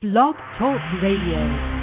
Blog Talk Radio.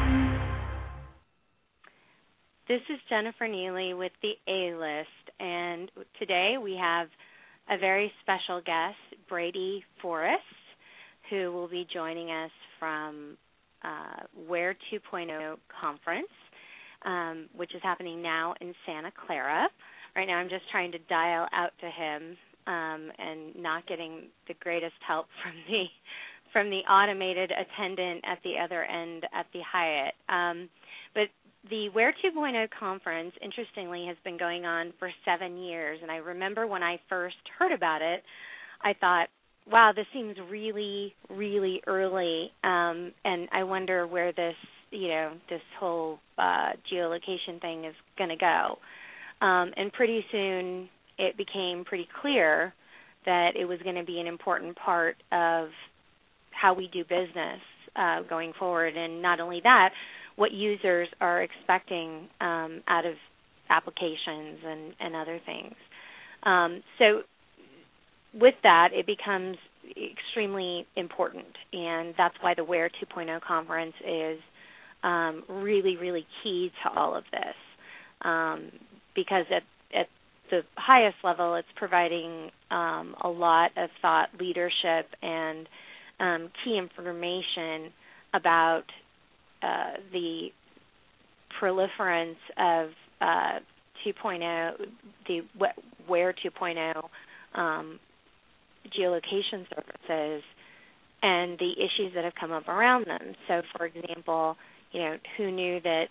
This is Jennifer Neely with the A-List, and today we have a very special guest, Brady Forrest, who will be joining us from Where 2.0 conference, which is happening now in Santa Clara. Right now I'm just trying to dial out to him and not getting the greatest help from the automated attendant at the other end at the Hyatt. But the Where 2.0 conference, interestingly, has been going on for 7 years. And I remember when I first heard about it, I thought, wow, this seems really, really early. And I wonder where this whole geolocation thing is going to go. And pretty soon it became pretty clear that it was going to be an important part of how we do business going forward. And not only that, what users are expecting out of applications and other things. So with that, it becomes extremely important, and that's why the Where 2.0 conference is really, really key to all of this, because at the highest level, it's providing a lot of thought leadership and key information about the proliferance of 2.0, the Where 2.0 geolocation services and the issues that have come up around them. So, for example, who knew that,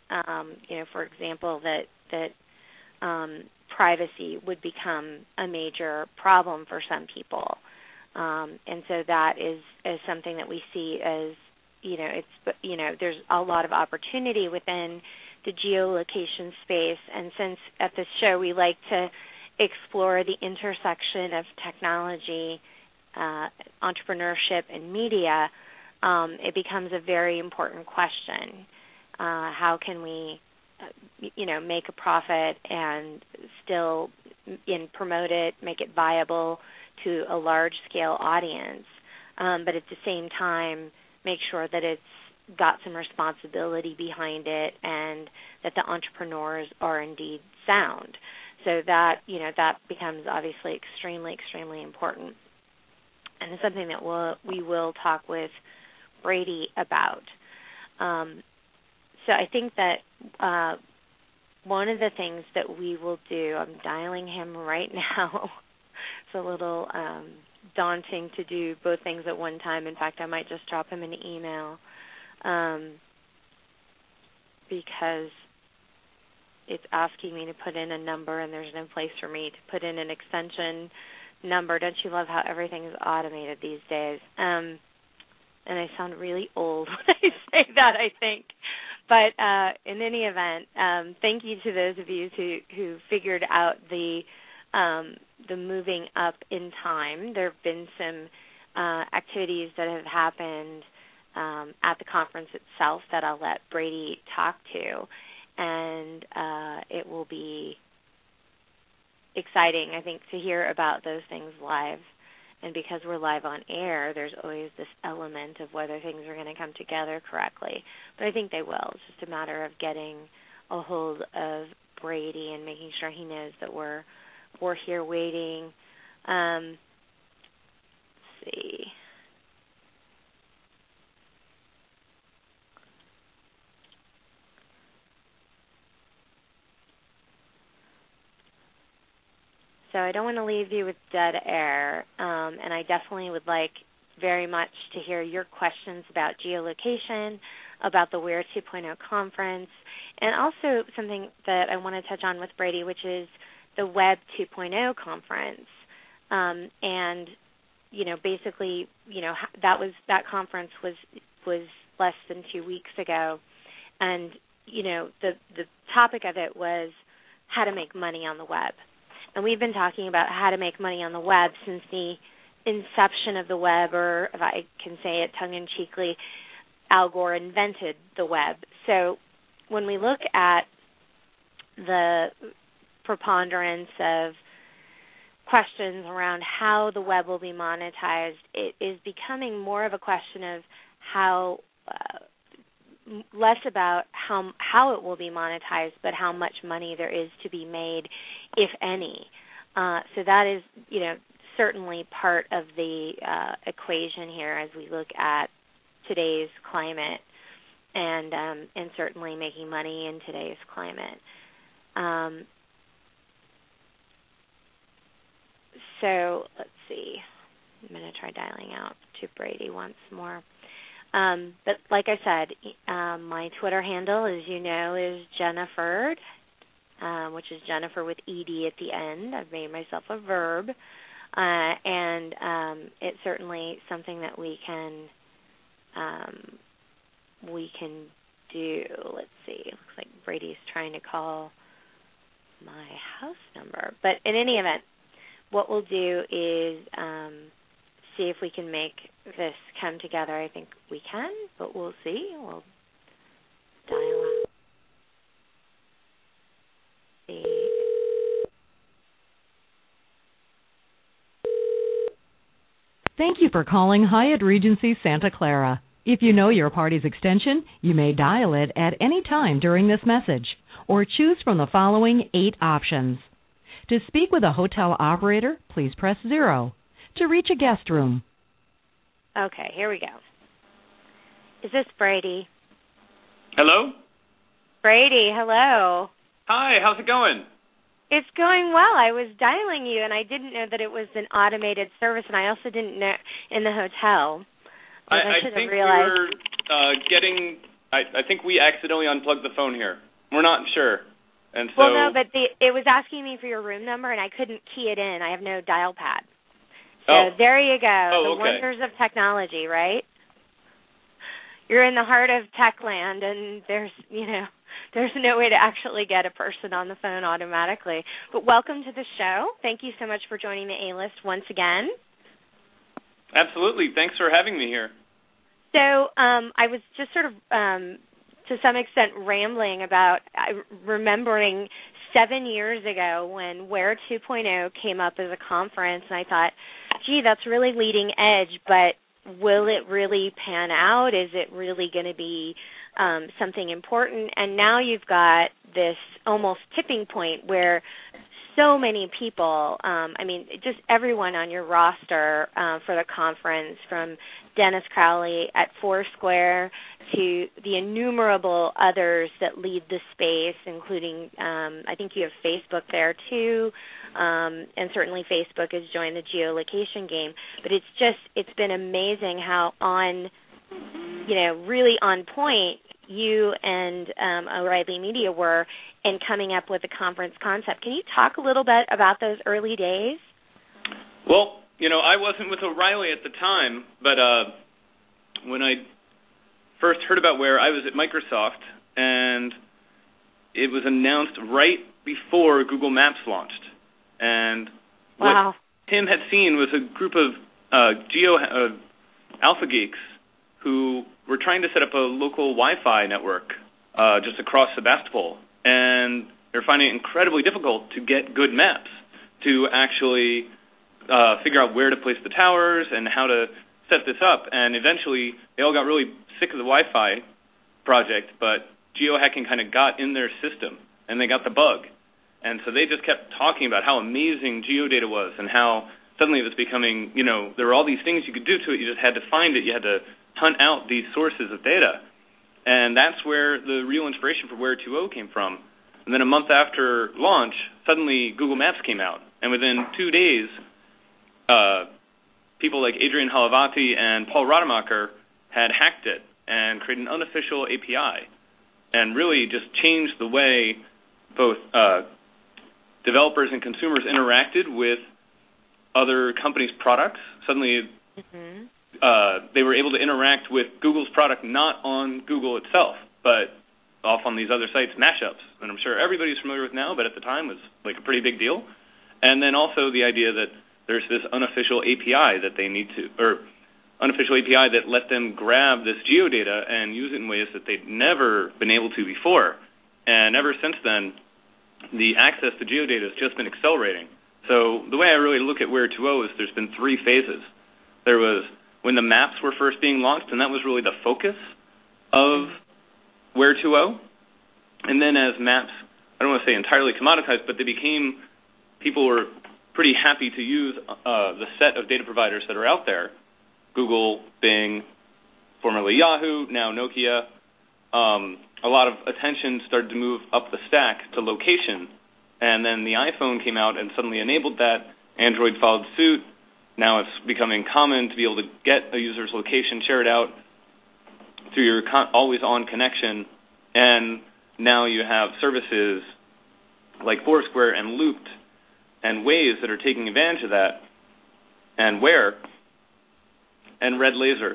that privacy would become a major problem for some people. And so that is something that we see as, there's a lot of opportunity within the geolocation space. And since at this show we like to explore the intersection of technology, entrepreneurship, and media, it becomes a very important question. How can we, make a profit and still promote it, make it viable to a large-scale audience, but at the same time make sure that it's got some responsibility behind it and that the entrepreneurs are indeed sound. So that, that becomes obviously extremely, extremely important. And it's something that we will talk with Brady about. So I think that one of the things that we will do, I'm dialing him right now. It's a little daunting to do both things at one time. In fact, I might just drop him an email because it's asking me to put in a number and there's no place for me to put in an extension number. Don't you love how everything is automated these days? And I sound really old when I say that, I think. But in any event, thank you to those of you who figured out the moving up in time. There have been some activities that have happened at the conference itself that I'll let Brady talk to, and it will be exciting, I think, to hear about those things live. And because we're live on air, there's always this element of whether things are going to come together correctly. But I think they will. It's just a matter of getting a hold of Brady and making sure he knows that we're here waiting. Let's see. So I don't want to leave you with dead air, and I definitely would like very much to hear your questions about geolocation, about the Where 2.0 conference, and also something that I want to touch on with Brady, which is the Web 2.0 conference. And, basically, that conference was less than 2 weeks ago, and, the topic of it was how to make money on the web. And we've been talking about how to make money on the web since the inception of the web, or if I can say it tongue-in-cheekly, Al Gore invented the web. So when we look at the preponderance of questions around how the web will be monetized, it is becoming more of a question of how less about how it will be monetized, but how much money there is to be made, if any. So that is, certainly part of the equation here as we look at today's climate and certainly making money in today's climate. So let's see. I'm going to try dialing out to Brady once more. But like I said, my Twitter handle, as you know, is Jenniford, which is Jennifer with ED at the end. I've made myself a verb. And it's certainly something that we can do. Let's see. It looks like Brady's trying to call my house number. But in any event, what we'll do is see if we can make this come together. I think we can, but we'll see. We'll dial up. See. Thank you for calling Hyatt Regency Santa Clara. If you know your party's extension, you may dial it at any time during this message, or choose from the following 8 options. To speak with a hotel operator, please press 0. To reach a guest room. Okay, here we go. Is this Brady? Hello? Brady, hello. Hi, how's it going? It's going well. I was dialing you, and I didn't know that it was an automated service, and I also didn't know in the hotel. I think realized. we were I think we accidentally unplugged the phone here. We're not sure. And so, well, no, but it was asking me for your room number, and I couldn't key it in. I have no dial pad. So there you go. The wonders of technology, right? You're in the heart of tech land, and there's no way to actually get a person on the phone automatically. But welcome to the show. Thank you so much for joining the A-List once again. Absolutely. Thanks for having me here. So I was just sort of, to some extent, rambling about remembering 7 years ago when Where 2.0 came up as a conference, and I thought, gee, that's really leading edge, but will it really pan out? Is it really going to be something important? And now you've got this almost tipping point where so many people, just everyone on your roster for the conference, from Dennis Crowley at Foursquare to the innumerable others that lead the space, including I think you have Facebook there too, and certainly Facebook has joined the geolocation game. But it's been amazing how really on point you and O'Reilly Media were in coming up with the conference concept. Can you talk a little bit about those early days? Well, I wasn't with O'Reilly at the time, but when I first heard about Where, I was at Microsoft, and it was announced right before Google Maps launched. And what Tim had seen was a group of alpha geeks who were trying to set up a local Wi-Fi network just across Sebastopol. And they're finding it incredibly difficult to get good maps to actually figure out where to place the towers and how to set this up. And eventually, they all got really sick of the Wi-Fi project, but geohacking kind of got in their system, and they got the bug. And so they just kept talking about how amazing geodata was and how suddenly it was becoming, there were all these things you could do to it. You just had to find it. You had to hunt out these sources of data. And that's where the real inspiration for Where 2.0 came from. And then a month after launch, suddenly Google Maps came out. And within 2 days, people like Adrian Halavati and Paul Rademacher had hacked it and created an unofficial API and really just changed the way both developers and consumers interacted with other companies' products. Suddenly, they were able to interact with Google's product not on Google itself, but off on these other sites, mashups, that I'm sure everybody's familiar with now, but at the time was like a pretty big deal. And then also the idea that there's this unofficial API that they need to, or unofficial API that let them grab this geodata and use it in ways that they'd never been able to before. And ever since then, the access to geodata has just been accelerating. So the way I really look at Where 2.0 is there's been 3 phases. There was when the maps were first being launched, and that was really the focus of Where 2.0. And then as maps, I don't want to say entirely commoditized, but people were pretty happy to use the set of data providers that are out there, Google, Bing, formerly Yahoo, now Nokia. A lot of attention started to move up the stack to location, and then the iPhone came out and suddenly enabled that. Android followed suit. Now it's becoming common to be able to get a user's location, share it out through your always-on connection, and now you have services like Foursquare and Looped and Waze that are taking advantage of that, and Where, and Red Laser.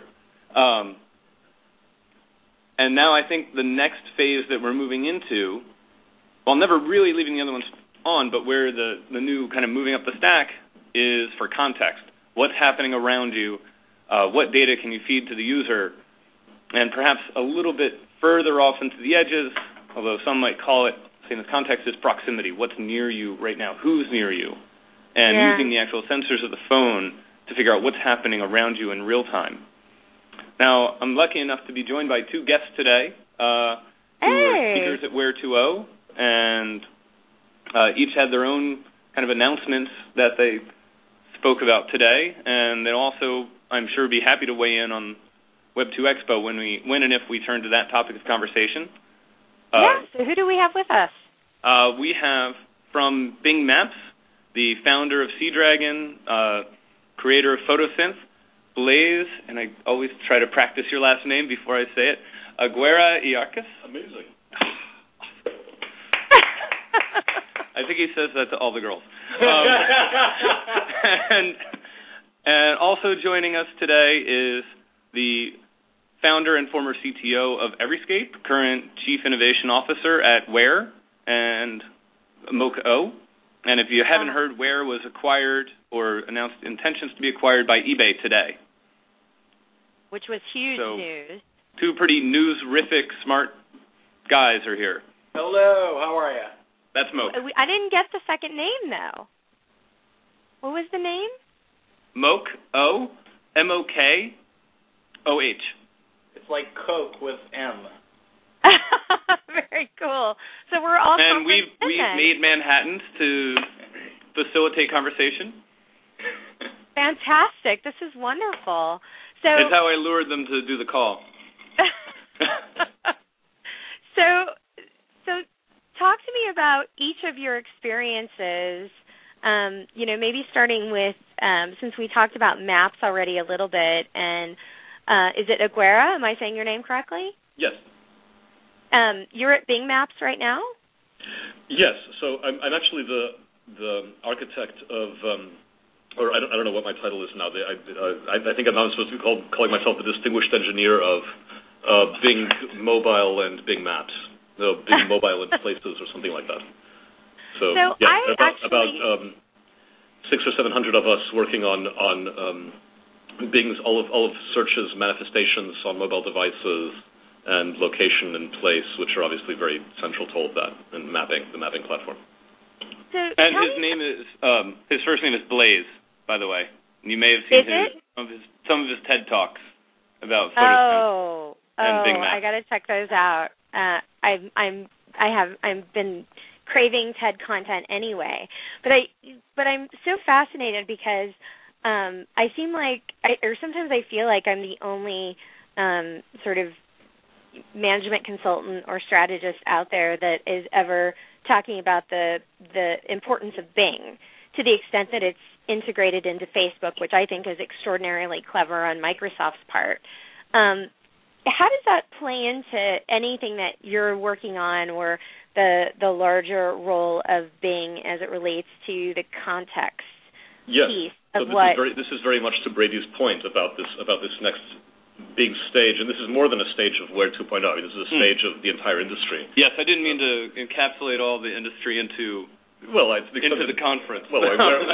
And now I think the next phase that we're moving into, while never really leaving the other ones on, but where the new kind of moving up the stack is for context. What's happening around you? What data can you feed to the user? And perhaps a little bit further off into the edges, although some might call it, say in this context, is proximity. What's near you right now? Who's near you? And using the actual sensors of the phone to figure out what's happening around you in real time. Now, I'm lucky enough to be joined by two guests today who are speakers at Where 2.0, and each had their own kind of announcements that they spoke about today, and they'll also, I'm sure, be happy to weigh in on Web 2 Expo when and if we turn to that topic of conversation. So who do we have with us? We have from Bing Maps, the founder of Seadragon, creator of Photosynth, Blaise, and I always try to practice your last name before I say it, Aguera Iarcas. Amazing. I think he says that to all the girls. And also joining us today is the founder and former CTO of Everyscape, current Chief Innovation Officer at Where, and Mocha-O. And if you haven't heard, Where was acquired or announced intentions to be acquired by eBay today. Which was huge news. Two pretty news-rific, smart guys are here. Hello, how are you? That's Mocha. I didn't get the second name, though. What was the name? Mocha-O, M-O-K-O-H. It's like Coke with M. Very cool. So we're all and we've made Manhattans to facilitate conversation. Fantastic. This is wonderful. So it's how I lured them to do the call. So talk to me about each of your experiences, maybe starting with, since we talked about maps already a little bit, and is it Aguera? Am I saying your name correctly? Yes. You're at Bing Maps right now? Yes. So I'm actually the architect of, or I don't know what my title is now. I think I'm not supposed to be calling myself the distinguished engineer of Bing Mobile and Bing Maps. No, Bing Mobile and Places or something like that. So yeah, about 600 or 700 of us working on Bing's all of search's manifestations on mobile devices and location and place, which are obviously very central to all of that, and the mapping platform. So and his first name is Blaise, by the way. And you may have seen some of his TED Talks about Photosynth and Bing Maps. I got to check those out. I've been craving TED content anyway, but I'm so fascinated because I seem like, sometimes I feel like I'm the only sort of management consultant or strategist out there that is ever talking about the importance of Bing to the extent that it's integrated into Facebook, which I think is extraordinarily clever on Microsoft's part. How does that play into anything that you're working on, or the larger role of Bing as it relates to the context piece of this is very much to Brady's point about this next big stage, and this is more than a stage of Where 2.0. I mean, this is a stage of the entire industry. Yes, I didn't mean to encapsulate all the industry into the conference. Well,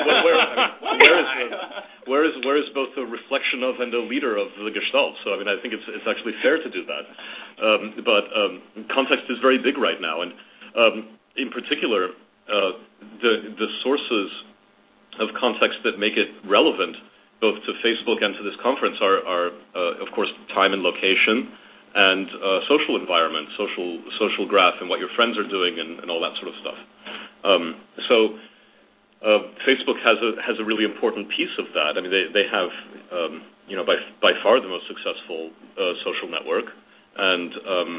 where is both a reflection of and a leader of the Gestalt? So, I mean, I think it's actually fair to do that. But context is very big right now, and in particular, the sources of context that make it relevant both to Facebook and to this conference are of course, time and location, and social environment, social graph, and what your friends are doing, and all that sort of stuff. So Facebook has a really important piece of that. I mean, they have by far the most successful social network, and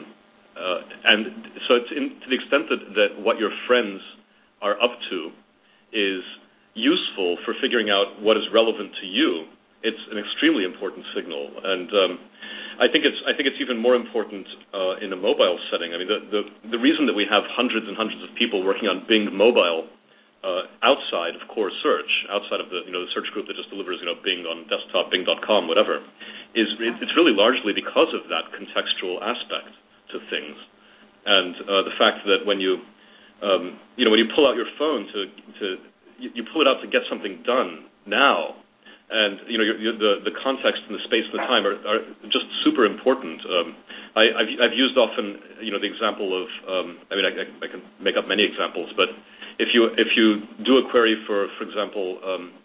so it's to the extent that what your friends are up to is useful for figuring out what is relevant to you. It's an extremely important signal, and I think it's even more important in a mobile setting. I mean, the reason that we have hundreds and hundreds of people working on Bing Mobile outside of core search, outside of the search group that just delivers Bing on desktop, Bing.com, whatever, it's really largely because of that contextual aspect to things, and the fact that when you pull out your phone you pull it out to get something done now, and the context and the space and the time are just super important. I've used often the example of I can make up many examples, but if you do a query for example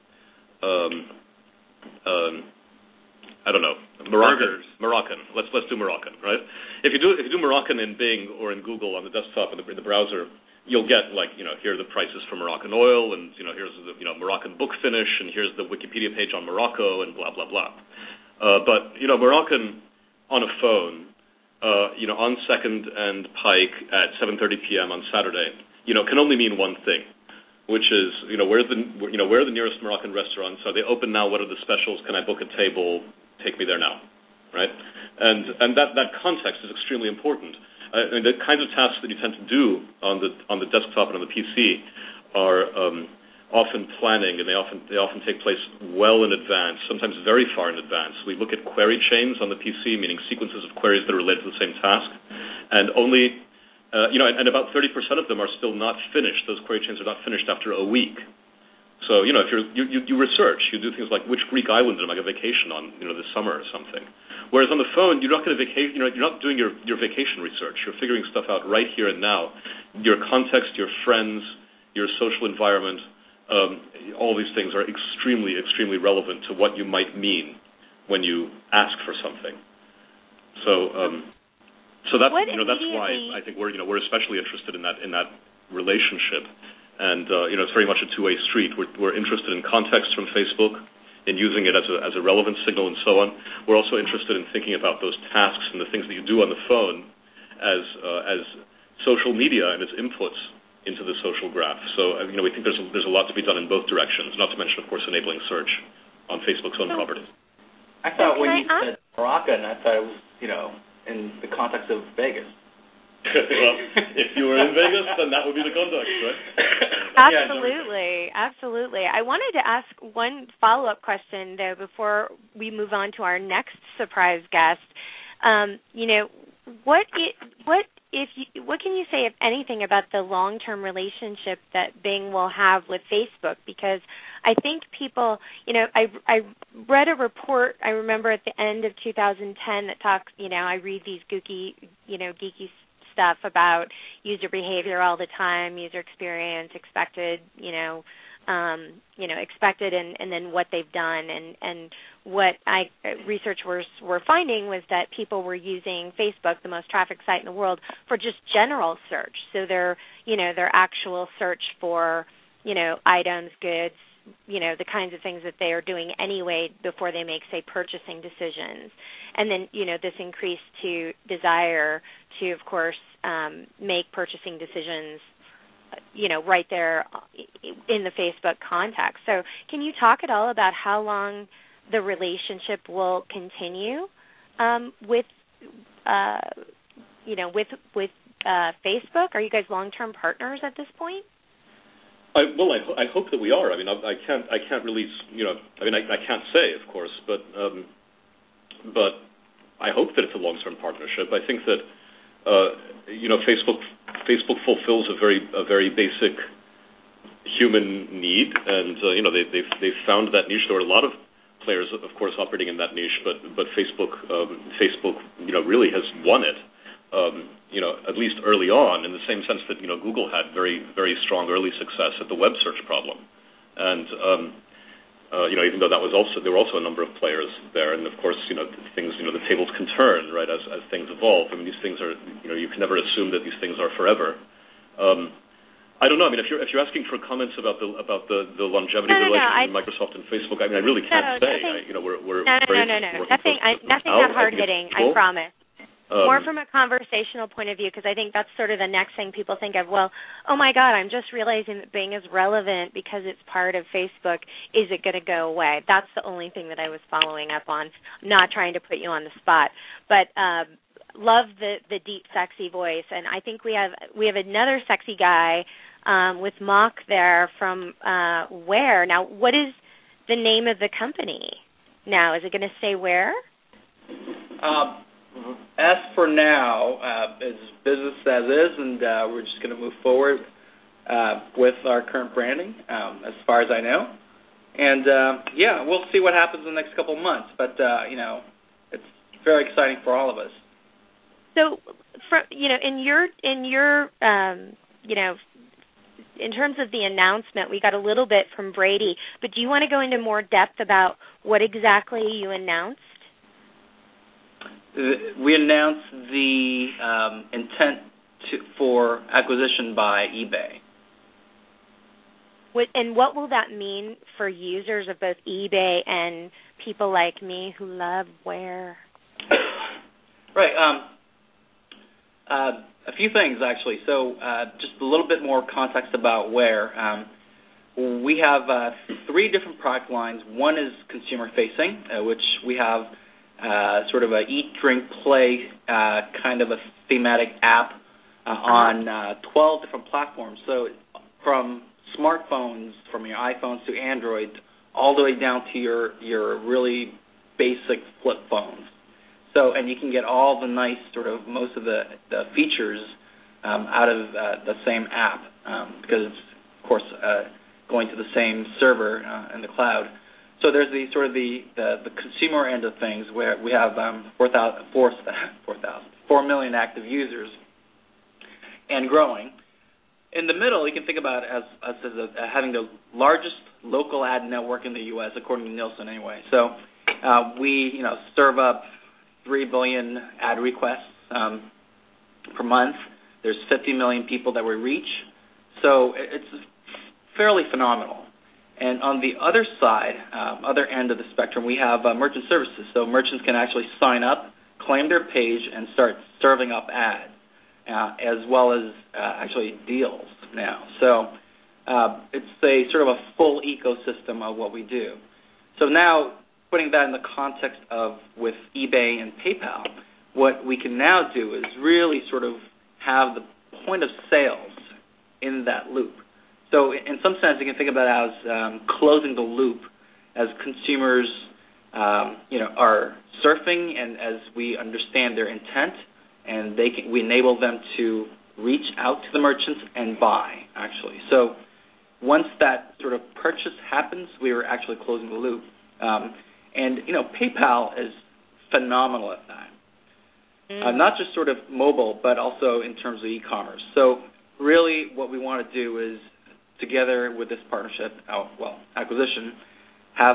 I don't know, Moroccan. Let's do Moroccan, right? If you do Moroccan in Bing or in Google on the desktop in the browser, you'll get here are the prices for Moroccan oil, and here's the Moroccan book finish, and here's the Wikipedia page on Morocco, and blah blah blah. But Moroccan on a phone, on Second and Pike at 7:30 p.m. on Saturday, can only mean one thing, which is where are the nearest Moroccan restaurants? Are they open now? What are the specials? Can I book a table? Take me there now, right? And that context is extremely important. And the kinds of tasks that you tend to do on the desktop and on the PC are often planning, and they often take place well in advance, sometimes very far in advance. We look at query chains on the PC, meaning sequences of queries that are related to the same task, and only and about 30% of them are still not finished. Those query chains are not finished after a week. So if you research, you do things like which Greek island am I going to vacation on this summer or something. Whereas on the phone, you're not going to you're not doing your vacation research. You're figuring stuff out right here and now. Your context, your friends, your social environment, all these things are extremely, extremely relevant to what you might mean when you ask for something. So that's that's why I think we're especially interested in that relationship, and it's very much a two-way street. We're interested in context from Facebook, in using it as a relevant signal and so on. We're also interested in thinking about those tasks and the things that you do on the phone as social media and its inputs into the social graph. So we think there's a lot to be done in both directions. Not to mention, of course, enabling search on Facebook's own properties. I thought when you said Moroccan, I thought it was in the context of Vegas. Well, if you were in Vegas, then that would be the context, right? Absolutely. I wanted to ask one follow-up question, though, before we move on to our next surprise guest. What can you say, if anything, about the long-term relationship that Bing will have with Facebook? Because I think people, I read a report, I remember at the end of 2010 that talks, I read these geeky stuff about user behavior all the time, user experience, expected, expected, and then what they've done, and what researchers were finding was that people were using Facebook, the most trafficked site in the world, for just general search. So their actual search for, items, goods, the kinds of things that they are doing anyway before they make, say, purchasing decisions. And then, this increased to desire to, of course, make purchasing decisions, right there in the Facebook context. So can you talk at all about how long the relationship will continue with Facebook? Are you guys long-term partners at this point? I hope that we are. I mean, I can't really, I can't say, of course, but I hope that it's a long-term partnership. I think that Facebook fulfills a very basic human need, and they've found that niche. There are a lot of players, of course, operating in that niche, but Facebook really has won it. At least early on, in the same sense that Google had very, very strong early success at the web search problem, and Even though there were also a number of players there, and of course, the tables can turn, right, as things evolve. I mean, these things are, you can never assume that these things are forever. I don't know. I mean, if you're asking for comments about the longevity of the relationship between Microsoft and Facebook, I mean, I really can't say. We're nothing that hard hitting. I promise. More from a conversational point of view, because I think that's sort of the next thing people think of. Well, oh my God, I'm just realizing that Bing is relevant because it's part of Facebook. Is it going to go away? That's the only thing that I was following up on. Not trying to put you on the spot, but love the deep, sexy voice, and I think we have another sexy guy with Mock there from Where. Now, what is the name of the company? Now, is it going to say Where? As for now, it's business as is, and we're just going to move forward with our current branding, as far as I know. And we'll see what happens in the next couple of months. But it's very exciting for all of us. So, in terms of the announcement, we got a little bit from Brady. But do you want to go into more depth about what exactly you announced? We announced the intent for acquisition by eBay. What will that mean for users of both eBay and people like me who love Where? Right. A few things, actually. So just a little bit more context about Where. We have 3 different product lines. One is consumer-facing, which we have sort of a eat, drink, play kind of a thematic app on 12 different platforms. So from smartphones, from your iPhones to Android, all the way down to your really basic flip phones. So, and you can get all the nice most of the features out of the same app because it's, of course, going to the same server in the cloud. So there's the consumer end of things where we have 4 million active users and growing. In the middle, you can think about it as having the largest local ad network in the U.S., according to Nielsen anyway. So we serve up 3 billion ad requests per month. There's 50 million people that we reach. So it's fairly phenomenal. And on the other side, other end of the spectrum, we have merchant services. So merchants can actually sign up, claim their page, and start serving up ads, as well as actually deals now. So it's a sort of a full ecosystem of what we do. So now, putting that in the context of with eBay and PayPal, what we can now do is really sort of have the point of sales in that loop. So in some sense, you can think about it as closing the loop as consumers, are surfing, and as we understand their intent, and we enable them to reach out to the merchants and buy, actually. So once that sort of purchase happens, we are actually closing the loop. And PayPal is phenomenal at that. Not just sort of mobile, but also in terms of e-commerce. So really what we want to do is, together with this partnership, acquisition, have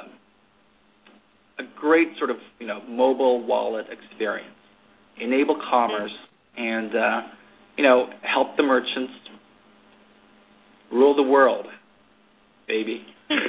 a great sort of mobile wallet experience, enable commerce, and help the merchants rule the world, baby.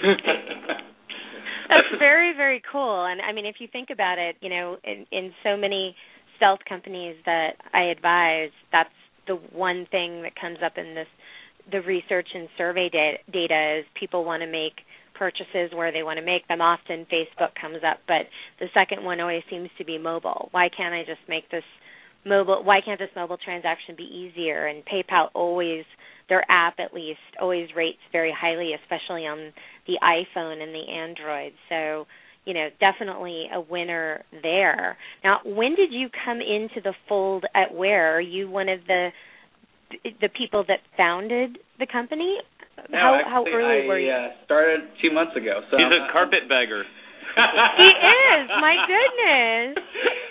That's very, very cool. And I mean, if you think about it, in so many stealth companies that I advise, that's the one thing that comes up in the research and survey data is people want to make purchases where they want to make them. Often Facebook comes up, but the second one always seems to be mobile. Why can't I just make this mobile? Why can't this mobile transaction be easier? And PayPal always, their app at least, always rates very highly, especially on the iPhone and the Android. So, definitely a winner there. Now, when did you come into the fold at Where? Are you one of the people that founded the company? How early were you? I started 2 months ago. So he's a carpetbagger. He is. My goodness.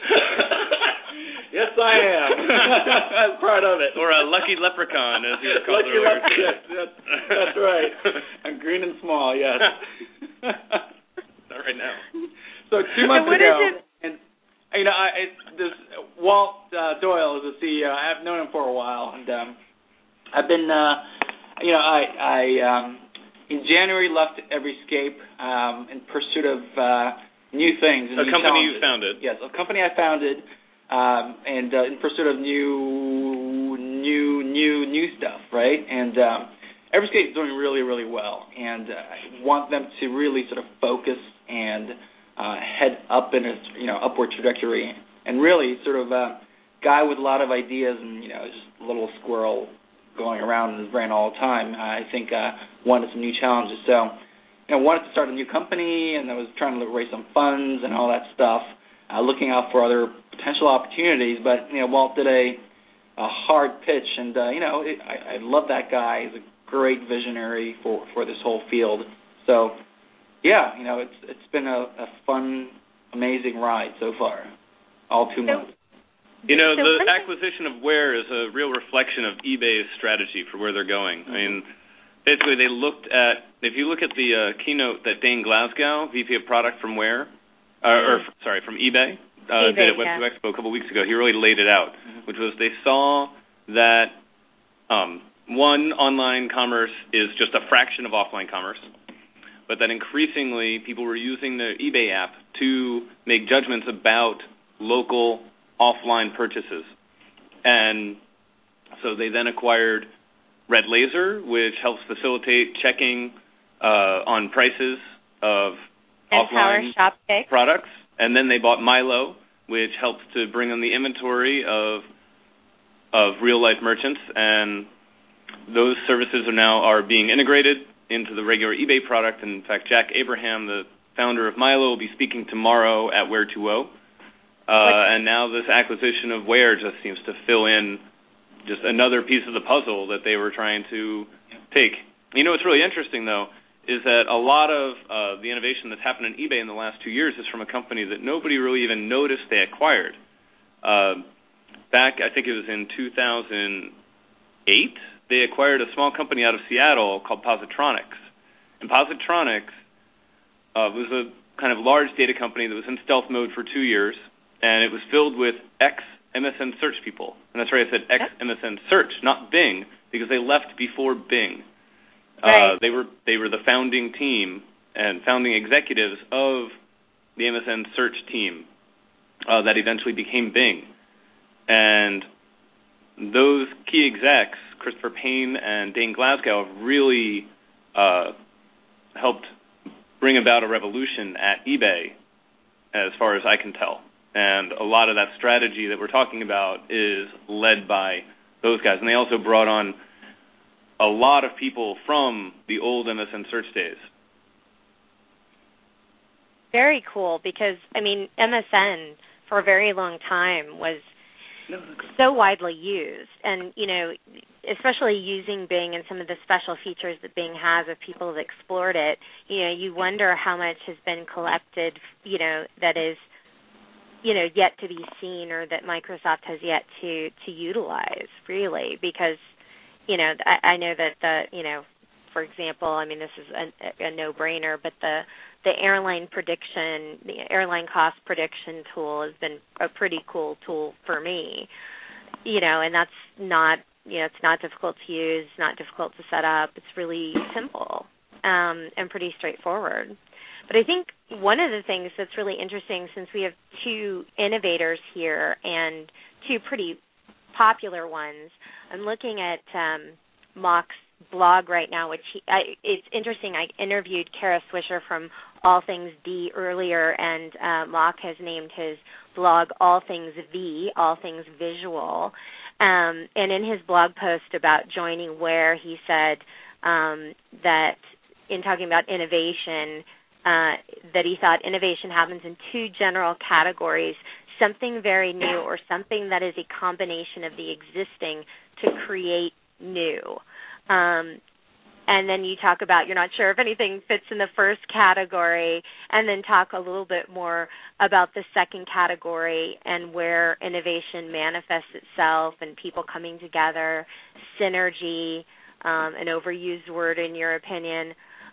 Yes, I am. I'm proud of it. Or a lucky leprechaun, as he was called. Lucky leprechaun. That's right. I'm green and small. Yes. Not right now. So 2 months ago, and this Walt Doyle is the CEO. I've known him for a while, and I've been, in January left Everyscape in pursuit of new things. And a new company challenges. you founded. Yes, a company I founded, and in pursuit of new stuff, right? And Everyscape is doing really, really well, and I want them to really sort of focus and head up in a upward trajectory, and really sort of a guy with a lot of ideas and just a little squirrel going around in his brain all the time. I think wanted some new challenges, so wanted to start a new company, and I was trying to raise some funds and all that stuff, looking out for other potential opportunities. But Walt did a hard pitch, and I love that guy. He's a great visionary for this whole field. So yeah, it's been a fun, amazing ride so far, all 2 months. The acquisition of Where is a real reflection of eBay's strategy for where they're going. I mean, basically they looked at, if you look at the keynote that Dane Glasgow, VP of Product from Where, from eBay, did at Web2 Expo a couple weeks ago, he really laid it out, which was they saw that, one, online commerce is just a fraction of offline commerce, but that increasingly people were using the eBay app to make judgments about local offline purchases. And so they then acquired Red Laser, which helps facilitate checking on prices of offline products. And then they bought Milo, which helps to bring in the inventory of real-life merchants. And those services are being integrated into the regular eBay product. And in fact, Jack Abraham, the founder of Milo, will be speaking tomorrow at Where 2.0. And now this acquisition of Where just seems to fill in just another piece of the puzzle that they were trying to take. What's really interesting, though, is that a lot of the innovation that's happened in eBay in the last 2 years is from a company that nobody really even noticed they acquired. Back, I think it was in 2008, they acquired a small company out of Seattle called Positronics. And Positronics was a kind of large data company that was in stealth mode for 2 years, and it was filled with ex-MSN search people. And that's right, I said ex-MSN search, not Bing, because they left before Bing. Right. They were the founding team and founding executives of the MSN search team that eventually became Bing. And those key execs, Christopher Payne and Dane Glasgow, have really helped bring about a revolution at eBay, as far as I can tell. And a lot of that strategy that we're talking about is led by those guys. And they also brought on a lot of people from the old MSN search days. Very cool, because, MSN for a very long time was so widely used. And, especially using Bing and some of the special features that Bing has, if people have explored it, you wonder how much has been collected, that is, yet to be seen, or that Microsoft has yet to utilize, really, because, I know that for example, this is a no-brainer, but the airline cost prediction tool has been a pretty cool tool for me, and that's not, it's not difficult to use, it's not difficult to set up, it's really simple and pretty straightforward. But I think one of the things that's really interesting, since we have two innovators here and two pretty popular ones, I'm looking at Mock's blog right now, which it's interesting. I interviewed Kara Swisher from All Things D earlier, and Mock has named his blog All Things V, All Things Visual. And in his blog post about joining Where, he said that in talking about innovation, that he thought innovation happens in two general categories: something very new, or something that is a combination of the existing to create new. And then you talk about you're not sure if anything fits in the first category, and then talk a little bit more about the second category and where innovation manifests itself and people coming together, synergy, an overused word in your opinion.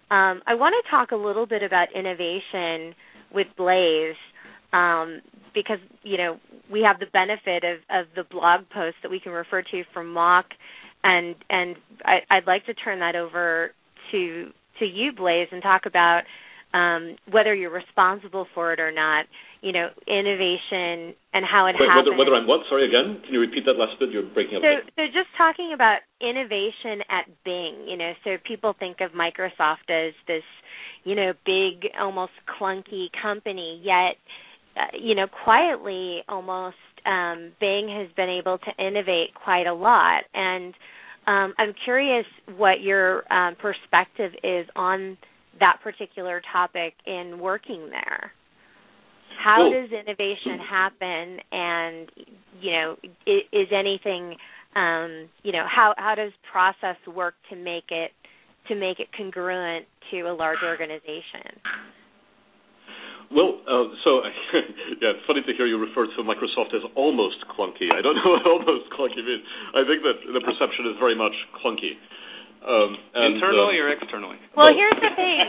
I want to talk a little bit about innovation with Blaze, because, we have the benefit of the blog post that we can refer to from Mock, and I'd like to turn that over to you, Blaze, and talk about whether you're responsible for it or not, innovation and how it happens. Whether I'm what? Sorry, again? Can you repeat that last bit? You're breaking up. So just talking about innovation at Bing, so people think of Microsoft as this, big, almost clunky company, yet, quietly almost Bing has been able to innovate quite a lot. And I'm curious what your perspective is on that particular topic in working there. How does innovation happen, and is anything how does process work to make it congruent to a large organization? Well, it's funny to hear you refer to Microsoft as almost clunky. I don't know what almost clunky means. I think that the perception is very much clunky. Internally or externally? Well, here's the thing.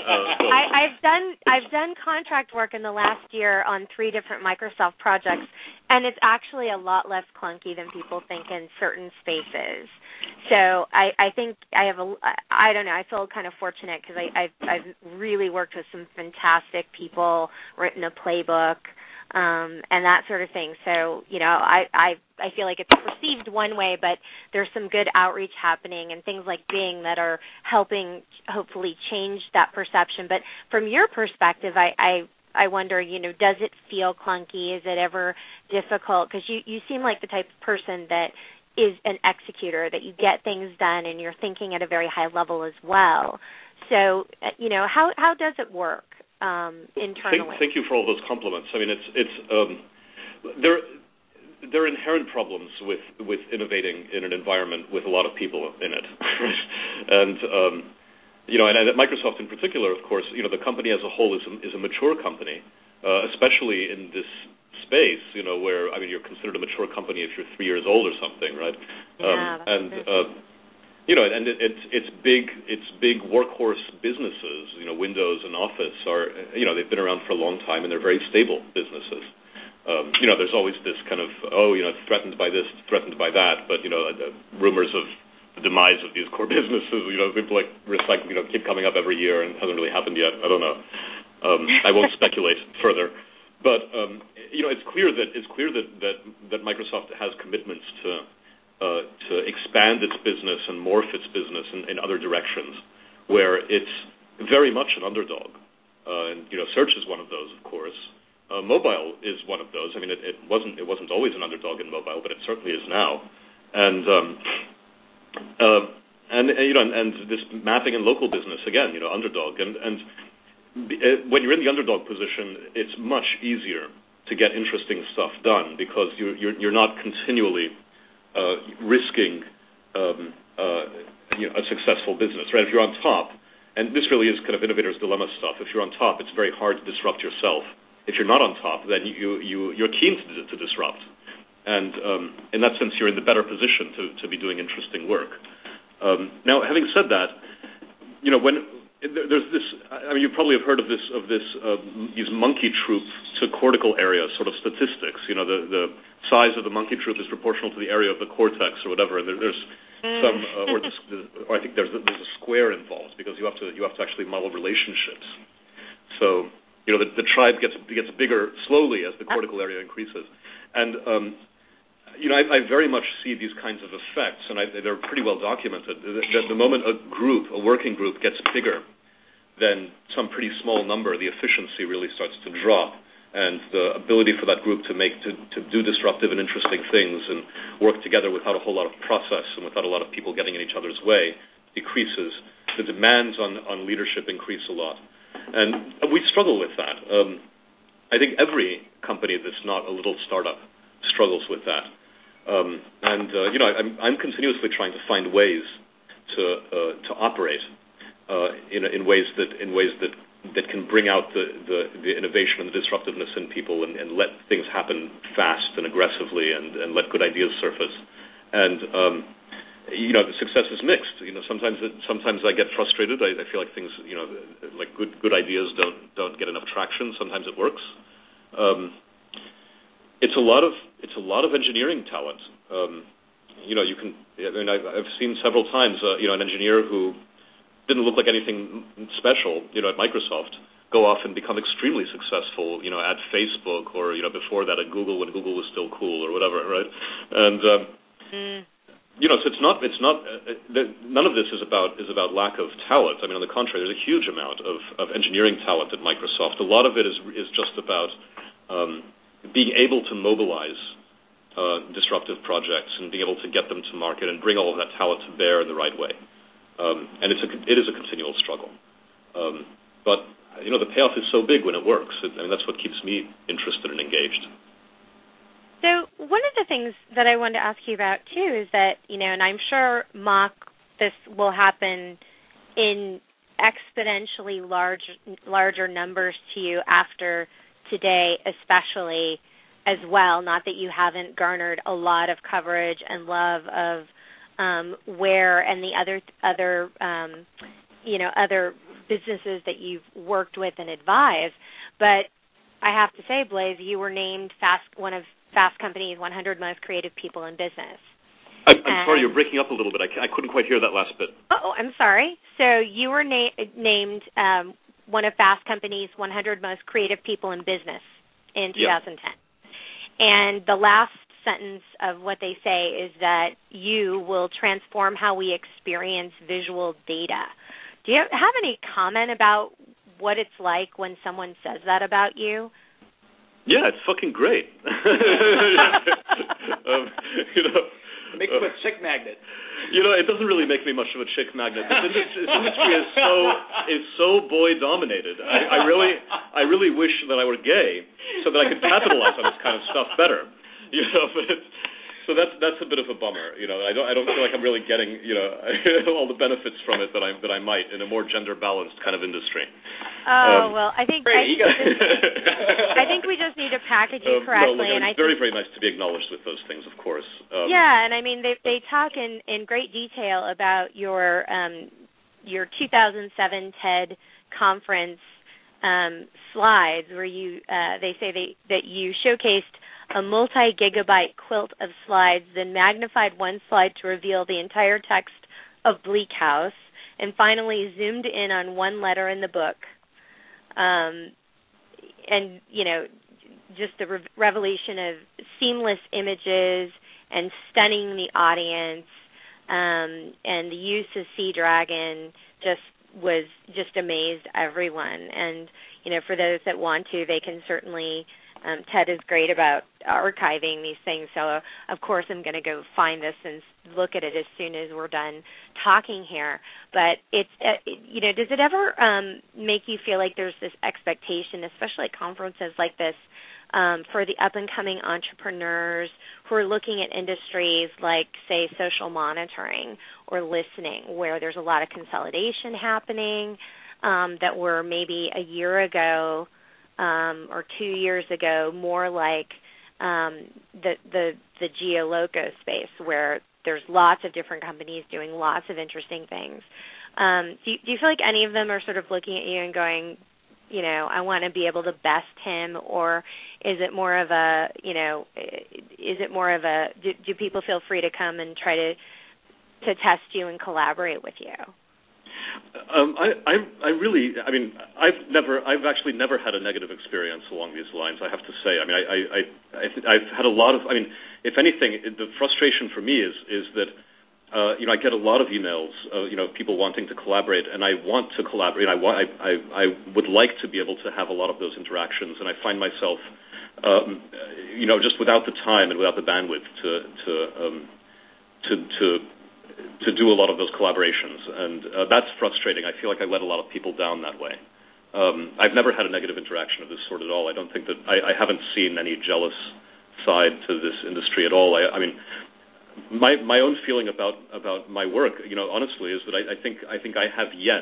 I've done contract work in the last year on 3 different Microsoft projects, and it's actually a lot less clunky than people think in certain spaces. So I think I feel kind of fortunate because I've really worked with some fantastic people, written a playbook, and that sort of thing. So, I feel like it's perceived one way, but there's some good outreach happening and things like Bing that are helping hopefully change that perception. But from your perspective, I wonder, does it feel clunky? Is it ever difficult? Because you seem like the type of person that is an executor, that you get things done and you're thinking at a very high level as well. So, how does it work internally? Thank you for all those compliments. I mean, there are inherent problems with innovating in an environment with a lot of people in it, and and at Microsoft in particular, of course, the company as a whole is a mature company, especially in this space, where you're considered a mature company if you're 3 years old or something, right? It's big workhorse businesses. Windows and Office are they've been around for a long time and they're very stable businesses. There's always this kind of it's threatened by this, threatened by that, but rumors of the demise of these core businesses, people like recycling, keep coming up every year and hasn't really happened yet. I don't know. I won't speculate further. But it's clear that Microsoft has commitments to expand its business and morph its business in other directions, where it's very much an underdog. And search is one of those, of course. Mobile is one of those. I mean, it wasn't always an underdog in mobile, but it certainly is now. And this mapping and local business again, underdog and when you're in the underdog position, it's much easier to get interesting stuff done because you're not continually risking a successful business, right? If you're on top, and this really is kind of innovator's dilemma stuff. If you're on top, it's very hard to disrupt yourself. If you're not on top, then you're keen to disrupt, and in that sense, you're in the better position to be doing interesting work. Now, having said that, when there's this, you probably have heard of these monkey troop to cortical area sort of statistics. The size of the monkey troop is proportional to the area of the cortex or whatever. And there's some, or I think there's a square involved because you have to actually model relationships. So the tribe gets bigger slowly as the cortical area increases, and I very much see these kinds of effects, and they're pretty well documented. The moment a working group gets bigger than some pretty small number, the efficiency really starts to drop, and the ability for that group to do disruptive and interesting things and work together without a whole lot of process and without a lot of people getting in each other's way decreases. The demands on leadership increase a lot, and we struggle with that. I think every company that's not a little startup struggles with that. I'm continuously trying to find ways to operate in ways that can bring out the innovation and the disruptiveness in people and let things happen fast and aggressively and let good ideas surface. And the success is mixed. Sometimes I get frustrated. I feel like things, like good ideas don't get enough traction. Sometimes it works. It's a lot of engineering talent. I've seen several times, an engineer who didn't look like anything special, at Microsoft, go off and become extremely successful, at Facebook or, before that at Google when Google was still cool or whatever, right? And so it's not none of this is about lack of talent. I mean, on the contrary, there's a huge amount of engineering talent at Microsoft. A lot of it is just about being able to mobilize disruptive projects and being able to get them to market and bring all of that talent to bear in the right way. And it is a continual struggle. But the payoff is so big when it works. That's what keeps me interested and engaged. So one of the things that I wanted to ask you about, too, is that, and I'm sure, Mock, this will happen in exponentially larger numbers to you after today, especially as well, not that you haven't garnered a lot of coverage and love of Where and the other businesses that you've worked with and advised. But I have to say, Blaise, you were named one of Fast Company's 100 most creative people in business. I'm sorry, you're breaking up a little bit. I couldn't quite hear that last bit. Oh, I'm sorry. So you were named one of Fast Company's 100 most creative people in business in 2010. Yeah. And the last sentence of what they say is that you will transform how we experience visual data. Do you have any comment about what it's like when someone says that about you? Yeah, it's fucking great. Makes you a chick magnet. It doesn't really make me much of a chick magnet. This industry is so boy dominated. I really wish that I were gay so that I could capitalize on this kind of stuff better. So that's a bit of a bummer. I don't feel like I'm really getting all the benefits from it that I might in a more gender balanced kind of industry. Well, I think we just need to package you correctly. It's very, very nice to be acknowledged with those things, of course. And I mean they talk in great detail about your 2007 TED conference slides, where they say that you showcased a multi-gigabyte quilt of slides, then magnified one slide to reveal the entire text of Bleak House, and finally zoomed in on one letter in the book. And, just the revelation of seamless images and stunning the audience, and the use of Sea Dragon just amazed everyone. And, for those that want to, they can certainly... TED is great about archiving these things, so of course I'm going to go find this and look at it as soon as we're done talking here. But it's, does it ever make you feel like there's this expectation, especially at conferences like this, for the up-and-coming entrepreneurs who are looking at industries like, say, social monitoring or listening, where there's a lot of consolidation happening, that were maybe a year ago or 2 years ago more like the GeoLoco space, where there's lots of different companies doing lots of interesting things. Do you feel like any of them are sort of looking at you and going, I want to be able to best him, or is it more of a, do people feel free to come and try to test you and collaborate with you? I've actually never had a negative experience along these lines, I have to say. I've had a lot of, if anything, the frustration for me is that, I get a lot of emails, people wanting to collaborate, and I want to collaborate. I would like to be able to have a lot of those interactions, and I find myself, just without the time and without the bandwidth to do a lot of those collaborations, and that's frustrating. I feel like I let a lot of people down that way. I've never had a negative interaction of this sort at all. I don't think that I haven't seen any jealous side to this industry at all. My own feeling about my work, honestly, is that I think I have yet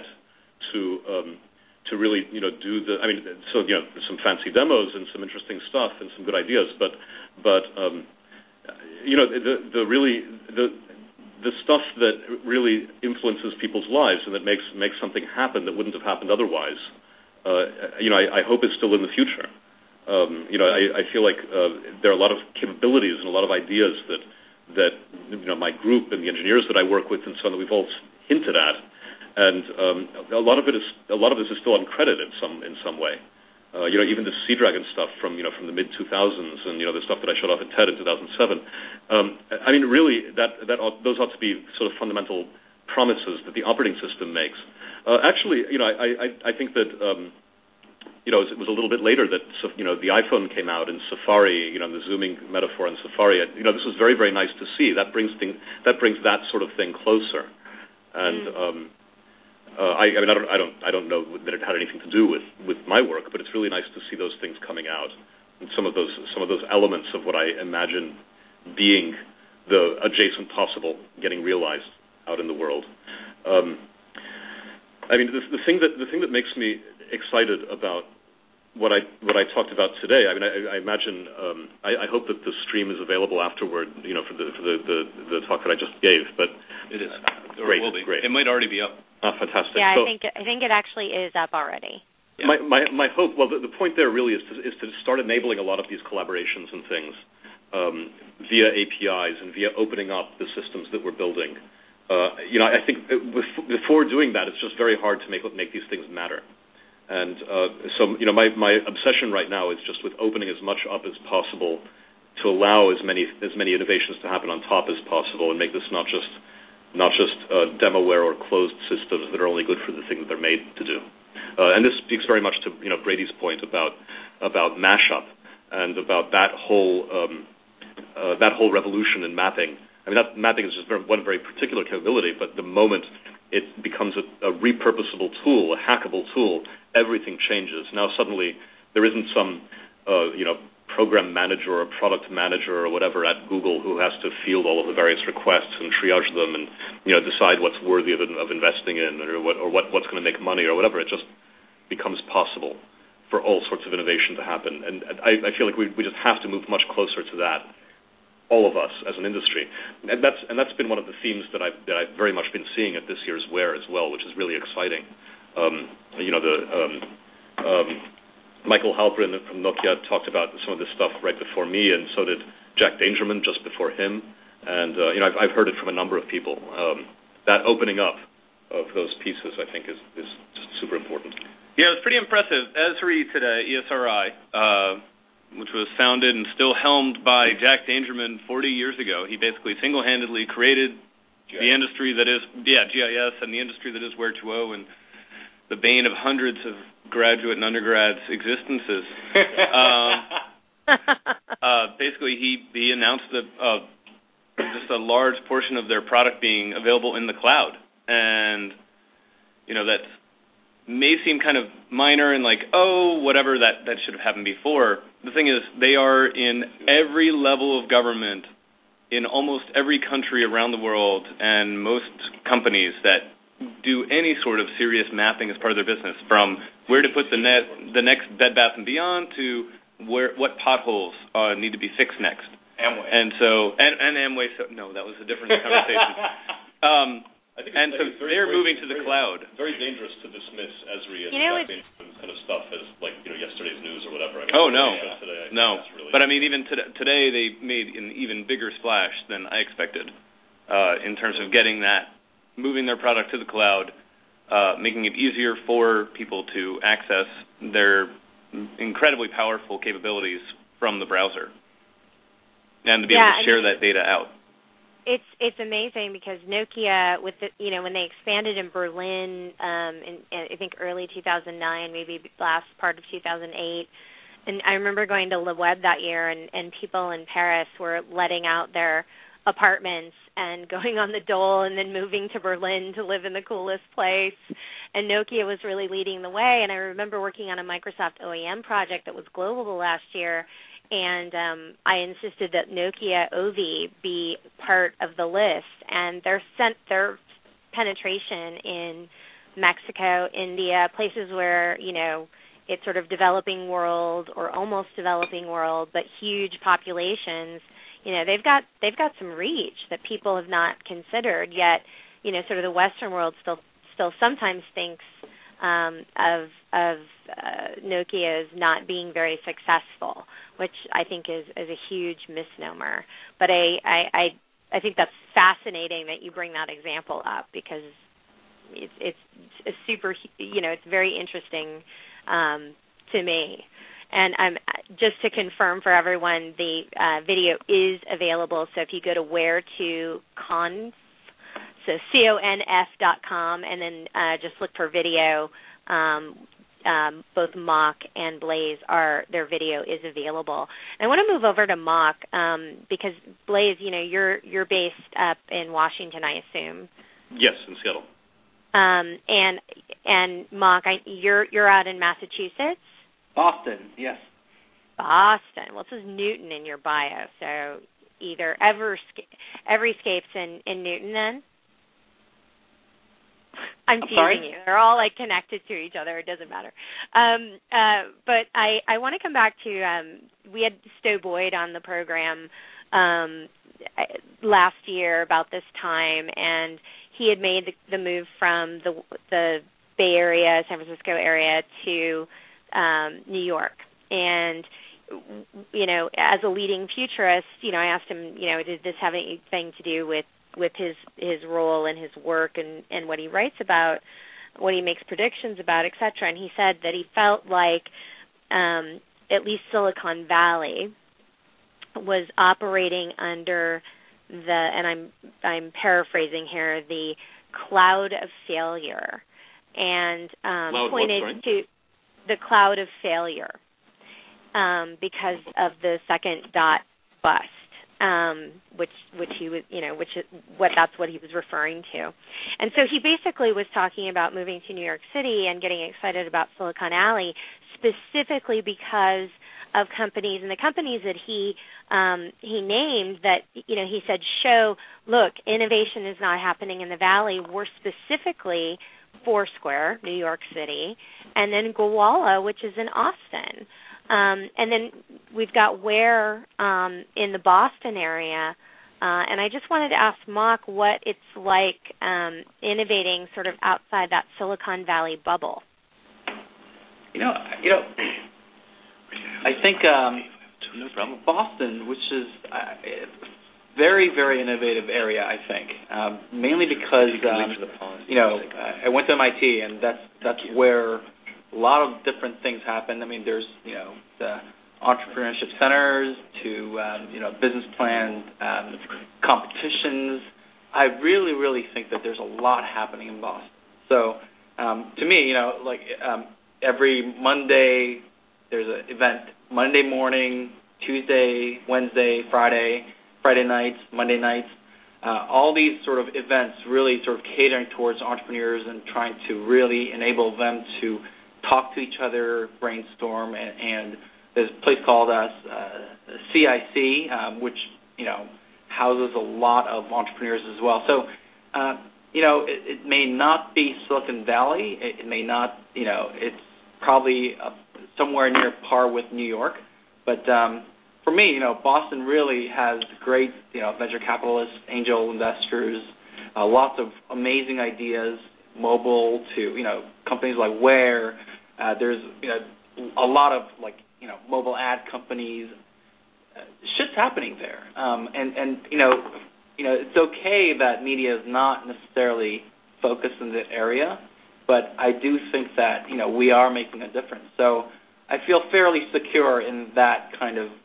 to really do some fancy demos and some interesting stuff and some good ideas, but the stuff that really influences people's lives and that makes something happen that wouldn't have happened otherwise, I hope is still in the future. I feel like there are a lot of capabilities and a lot of ideas that my group and the engineers that I work with and so on that we've all hinted at, and a lot of this is still uncredited in some way. Even the Sea Dragon stuff from the mid 2000s, and the stuff that I showed off at TED in 2007. Really, those ought to be sort of fundamental promises that the operating system makes. Actually, I think that it was a little bit later that the iPhone came out and Safari, the zooming metaphor in Safari. This was very, very nice to see. That brings that sort of thing closer, and. I don't know that it had anything to do with my work, but it's really nice to see those things coming out, and some of those elements of what I imagine being the adjacent possible getting realized out in the world. The thing that makes me excited about what I talked about today. I imagine I hope that the stream is available afterward, for the talk that I just gave. But it is. Great, it will be. Great. It might already be up. Fantastic. Yeah, so, I think it actually is up already. Yeah. My hope. Well, the point there really is to start enabling a lot of these collaborations and things via APIs and via opening up the systems that we're building. I think before doing that, it's just very hard to make these things matter. And so my obsession right now is just with opening as much up as possible to allow as many innovations to happen on top as possible, and make this not just demoware or closed systems that are only good for the thing that they're made to do. And this speaks very much to Brady's point about mashup and about that whole revolution in mapping. That mapping is just one very particular capability, but the moment it becomes a repurposable tool, a hackable tool, everything changes. Now suddenly there isn't some program manager or product manager or whatever at Google who has to field all of the various requests and triage them and decide what's worthy of investing in or what's going to make money or whatever. It just becomes possible for all sorts of innovation to happen, and I feel like we just have to move much closer to that, all of us as an industry, and that's been one of the themes that I've very much been seeing at this year's WEAR as well, which is really exciting. Michael Halperin from Nokia talked about some of this stuff right before me, and so did Jack Dangermond just before him. And I've heard it from a number of people. That opening up of those pieces, I think, is just super important. Yeah, it was pretty impressive. ESRI today, ESRI, which was founded and still helmed by Jack Dangermond 40 years ago. He basically single-handedly created GIS. The industry that is, GIS, and the industry that is WEAR 2.0, and the bane of hundreds of graduate and undergrads' existences. Basically, he announced that just a large portion of their product being available in the cloud, and that may seem kind of minor and like, oh, whatever, that should have happened before. The thing is, they are in every level of government, in almost every country around the world, and most companies that do any sort of serious mapping as part of their business, from where to put the next Bed Bath & Beyond to what potholes need to be fixed next. Amway. And Amway. So, no, that was a different conversation. I think and so they're moving to the cloud. It's very dangerous to dismiss ESRI and kind of stuff as yesterday's news or whatever. No. But even today they made an even bigger splash than I expected in terms of getting that, moving their product to the cloud, making it easier for people to access their incredibly powerful capabilities from the browser, and to be able to share that data out. It's amazing because Nokia, with when they expanded in Berlin, in I think early 2009, maybe last part of 2008, and I remember going to Le Web that year, and people in Paris were letting out their apartments and going on the dole and then moving to Berlin to live in the coolest place. And Nokia was really leading the way. And I remember working on a Microsoft OEM project that was global last year, and I insisted that Nokia OV be part of the list. And their penetration in Mexico, India, places where, it's sort of developing world or almost developing world, but huge populations, they've got some reach that people have not considered yet. Sort of the Western world still sometimes thinks of Nokia as not being very successful, which I think is a huge misnomer. But I think that's fascinating that you bring that example up, because it's a super, it's very interesting to me. And just to confirm for everyone, the video is available. So if you go to where2conf, so conf.com, and then just look for video, both Mock and Blaze their video is available. And I want to move over to Mock because Blaze, you're based up in Washington, I assume. Yes, in Seattle. And Mock, you're out in Massachusetts. Boston, yes. Boston. Well, it says Newton in your bio, so either Everyscape's in Newton then? I'm teasing you. They're all connected to each other. It doesn't matter. But I want to come back to we had Stowe Boyd on the program last year about this time, and he had made the move from the Bay Area, San Francisco area to New York. And as a leading futurist, I asked him, did this have anything to do with his role and his work and what he writes about, what he makes predictions about, et cetera. And he said that he felt like at least Silicon Valley was operating under and I'm paraphrasing here, the cloud of failure, and pointed to the cloud of failure because of the second dot bust. Which he was, that's what he was referring to. And so he basically was talking about moving to New York City and getting excited about Silicon Alley specifically because of companies, and the companies that he named that, he said, look, innovation is not happening in the Valley. We're specifically Foursquare, New York City, and then Gowalla, which is in Austin. And then we've got Where in the Boston area. And I just wanted to ask Mock what it's like innovating sort of outside that Silicon Valley bubble. I think Boston, which is a very, very innovative area, I think, mainly because I went to MIT, and that's where a lot of different things happen. I mean, there's the entrepreneurship centers to business plan competitions. I really, really think that there's a lot happening in Boston. So to me, every Monday there's an event. Monday morning, Tuesday, Wednesday, Friday nights, Monday nights. All these sort of events really sort of catering towards entrepreneurs and trying to really enable them to talk to each other, brainstorm, and there's a place called CIC, which houses a lot of entrepreneurs as well. So, it may not be Silicon Valley. It may not, it's probably somewhere near par with New York. But for me, Boston really has great, venture capitalists, angel investors, lots of amazing ideas, mobile to, companies like Where. There's, a lot of mobile ad companies. Shit's happening there, and it's okay that media is not necessarily focused in that area, but I do think that we are making a difference. So I feel fairly secure in that kind of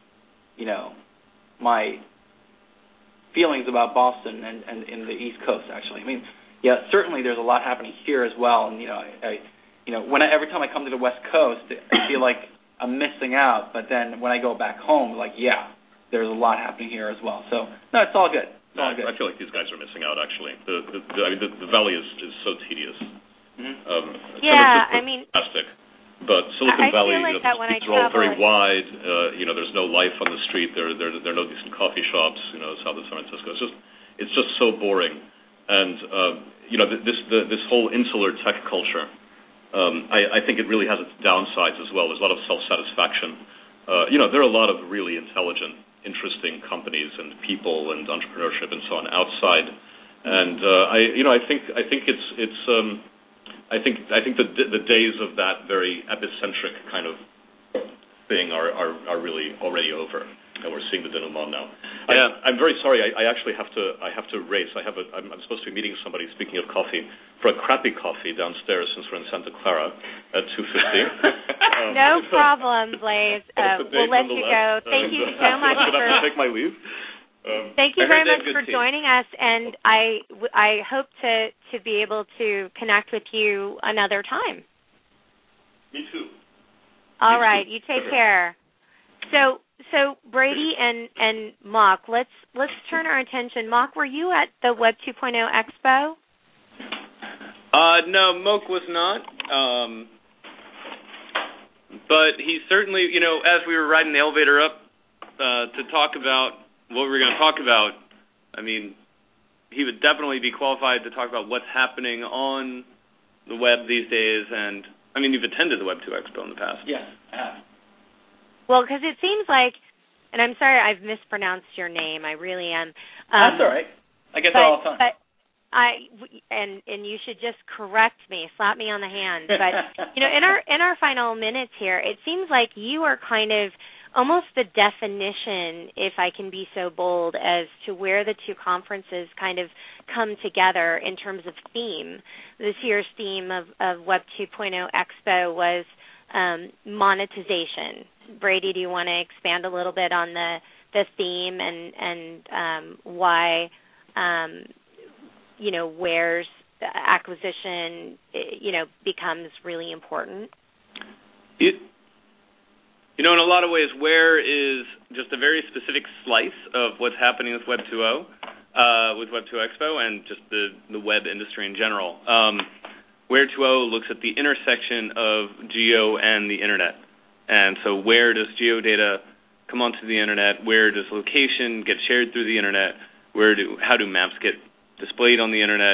my feelings about Boston and in the East Coast. Actually, I mean, certainly there's a lot happening here as well, and every time I come to the West Coast, I feel like I'm missing out. But then when I go back home, there's a lot happening here as well. So no, it's all good. I feel like these guys are missing out. Actually, the Valley is so tedious. Mm-hmm. Fantastic. But Silicon Valley, like the streets are all very wide. There's no life on the street. There are no decent coffee shops. South of San Francisco. It's just so boring. And this whole insular tech culture. I think it really has its downsides as well. There's a lot of self-satisfaction. There are a lot of really intelligent interesting companies and people and entrepreneurship and so on outside. And I think the days of that very epicentric kind of thing are really already over, and we're seeing the denouement now. Yeah. I'm very sorry. I actually have to race. I'm supposed to be meeting somebody. Speaking of coffee, for a crappy coffee downstairs since we're in Santa Clara at 2:50. No problem, Blaze. We'll let you go. Thank you so much for. I have to take my leave. Thank you very much for joining us, and I hope to be able to connect with you another time. Me too. All right, you take care. So Brady and Mock, let's turn our attention. Mock, were you at the Web 2.0 Expo? No, Mock was not. But he certainly, as we were riding the elevator up to talk about what we were going to talk about, I mean, he would definitely be qualified to talk about what's happening on the web these days. And, I mean, you've attended the Web 2 Expo in the past. Yes, I have. Well, because it seems like, and I'm sorry I've mispronounced your name. I really am. That's all right. I get that all the time. But and you should just correct me, slap me on the hand. But in our final minutes here, it seems like you are kind of almost the definition, if I can be so bold, as to where the two conferences kind of come together in terms of theme. This year's theme of Web 2.0 Expo was monetization. Brady, do you want to expand a little bit on the theme and why where's acquisition becomes really important? In a lot of ways, Where is just a very specific slice of what's happening with Web 2.0, with Web 2 Expo, and just the web industry in general. Where 2.0 looks at the intersection of geo and the internet. And so where does geodata come onto the internet? Where does location get shared through the internet? How do maps get displayed on the internet?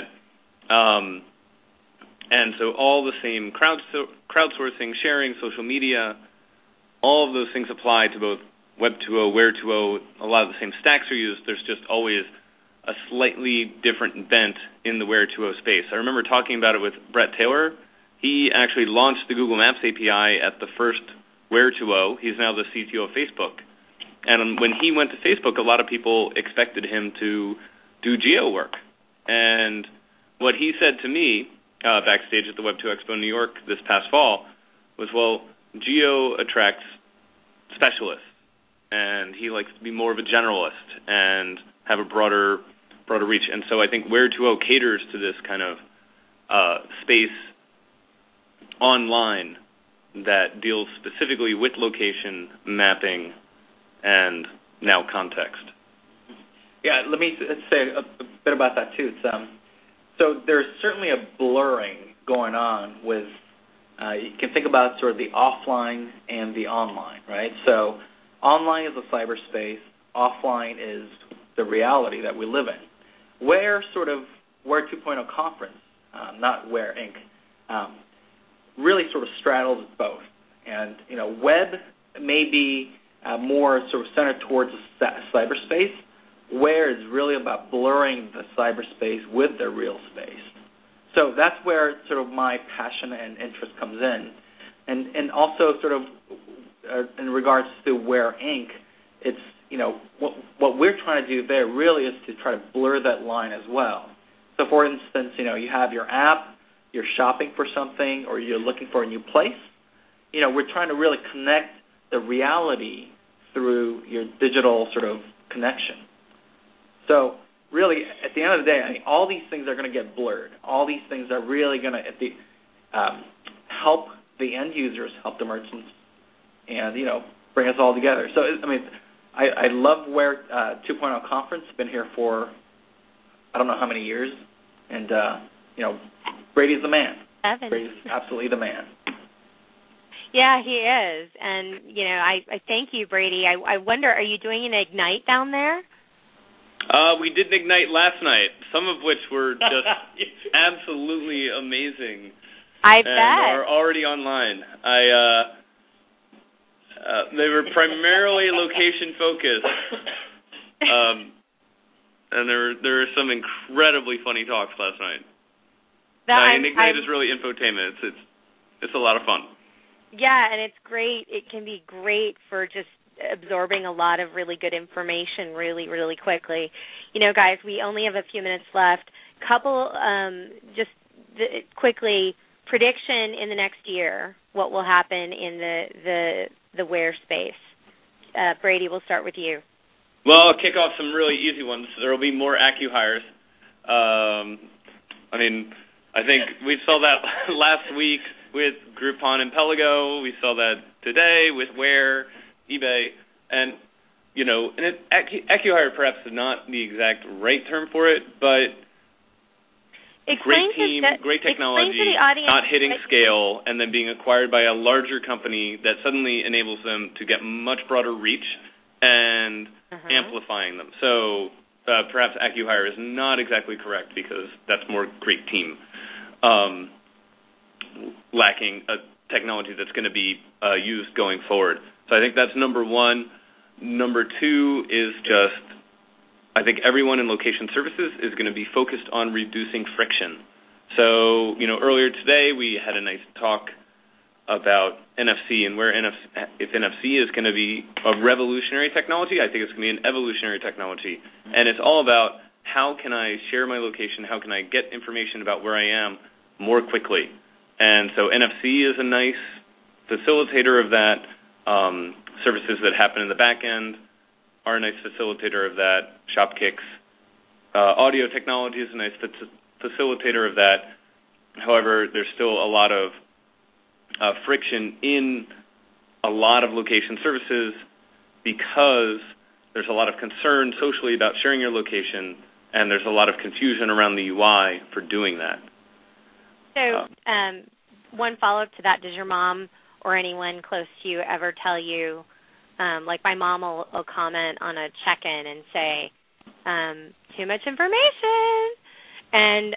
And so all the same crowdsourcing, sharing, social media, all of those things apply to both Web 2.0, Where 2.0. A lot of the same stacks are used. There's just always a slightly different bent in the Where 2.0 space. I remember talking about it with Brett Taylor. He actually launched the Google Maps API at the first Where 2.0. He's now the CTO of Facebook. And when he went to Facebook, a lot of people expected him to do geo work. And what he said to me backstage at the Web 2 Expo in New York this past fall was, well, geo attracts specialists, and he likes to be more of a generalist and have a broader reach. And so I think Where 2.0 caters to this kind of space online that deals specifically with location, mapping, and now context. Yeah, let me say a bit about that too. So there's certainly a blurring going on with, you can think about sort of the offline and the online, right? So online is a cyberspace, offline is the reality that we live in. Where 2.0 conference, not Where Inc., really sort of straddles both. And, web may be more sort of centered towards cyberspace. Where is really about blurring the cyberspace with the real space. So that's where sort of my passion and interest comes in. And also sort of in regards to Where Inc., it's, what we're trying to do there really is to try to blur that line as well. So for instance, you have your app, you're shopping for something, or you're looking for a new place. We're trying to really connect the reality through your digital sort of connection. So really, at the end of the day, all these things are going to get blurred. All these things are really going to help the end users, help the merchants, and bring us all together. So I love Where 2.0 conference. Been here for I don't know how many years, and Brady's the man. 7. Brady's absolutely the man. Yeah, he is, and I thank you, Brady. I wonder, are you doing an Ignite down there? We did an Ignite last night, some of which were just absolutely amazing. I and bet. are already online. They were primarily location focused, and there were some incredibly funny talks last night. Ignite is really infotainment. It's a lot of fun. Yeah, and it's great. It can be great for just absorbing a lot of really good information really, really quickly. You know, guys, we only have a few minutes left. Quickly, prediction in the next year, what will happen in the wear space. Brady, we'll start with you. Well, I'll kick off some really easy ones. There will be more AccuHires. I think we saw that last week with Groupon and Pelago. We saw that today with Wear, eBay, and AccuHire perhaps is not the exact right term for it, but great team, great technology, not hitting scale, and then being acquired by a larger company that suddenly enables them to get much broader reach and amplifying them. So perhaps AccuHire is not exactly correct because that's more great team, lacking a technology that's going to be used going forward. So I think that's number one. Number two is just, I think everyone in location services is going to be focused on reducing friction. So, earlier today we had a nice talk about NFC and if NFC is going to be a revolutionary technology, I think it's going to be an evolutionary technology. And it's all about how can I share my location, how can I get information about where I am more quickly. And so NFC is a nice facilitator of that. Services that happen in the back end are a nice facilitator of that. Shopkicks. Audio technology is a nice facilitator of that. However, there's still a lot of friction in a lot of location services because there's a lot of concern socially about sharing your location, and there's a lot of confusion around the UI for doing that. So one follow-up to that, does your mom or anyone close to you ever tell you, like my mom will comment on a check-in and say, too much information. And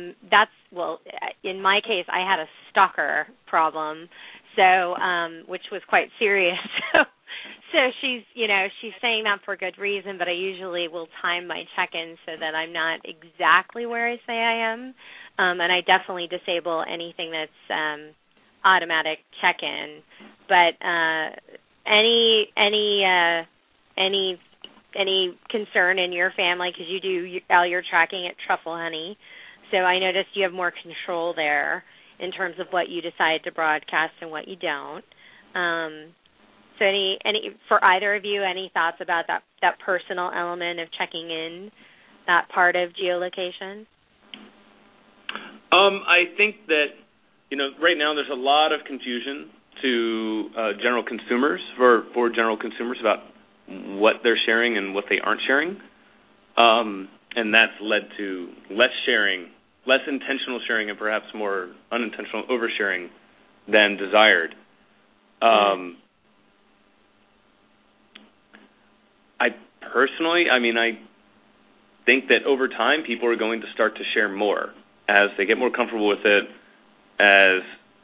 in my case, I had a stalker problem, so which was quite serious. So she's saying that for good reason, but I usually will time my check-in so that I'm not exactly where I say I am. And I definitely disable anything that's automatic check-in. But any concern in your family, because you do all your tracking at Truffle Honey, so I noticed you have more control there in terms of what you decide to broadcast and what you don't. So any for either of you, any thoughts about that personal element of checking in, that part of geolocation? I think that right now there's a lot of confusion to general consumers for general consumers about what they're sharing and what they aren't sharing, and that's led to less sharing, less intentional sharing, and perhaps more unintentional oversharing than desired. I personally, I think that over time people are going to start to share more as they get more comfortable with it, as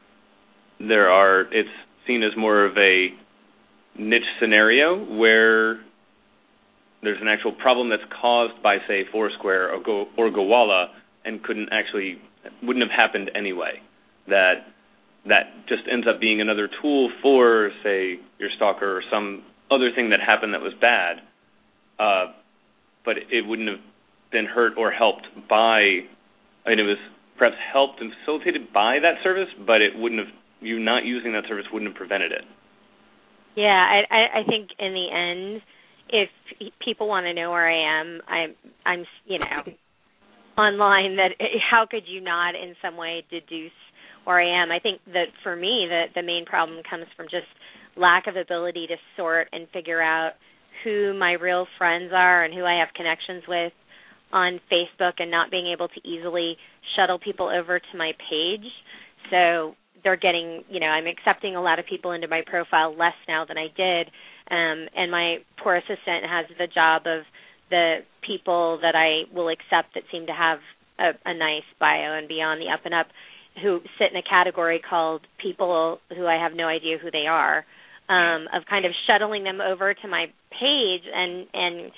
it's seen as more of a niche scenario where there's an actual problem that's caused by, say, Foursquare or Gowalla and wouldn't have happened anyway. That just ends up being another tool for, say, your stalker or some other thing that happened that was bad, but it wouldn't have been hurt or helped by, it was perhaps helped and facilitated by that service, but it wouldn't have, you not using that service wouldn't have prevented it. Yeah, I think in the end, if people want to know where I am, I'm online, that how could you not in some way deduce where I am? I think that for me, the main problem comes from just lack of ability to sort and figure out who my real friends are and who I have connections with on Facebook, and not being able to easily shuttle people over to my page. So they're getting, I'm accepting a lot of people into my profile less now than I did, and my poor assistant has the job of the people that I will accept that seem to have a nice bio and be on the up and up, who sit in a category called people who I have no idea who they are. of kind of shuttling them over to my page and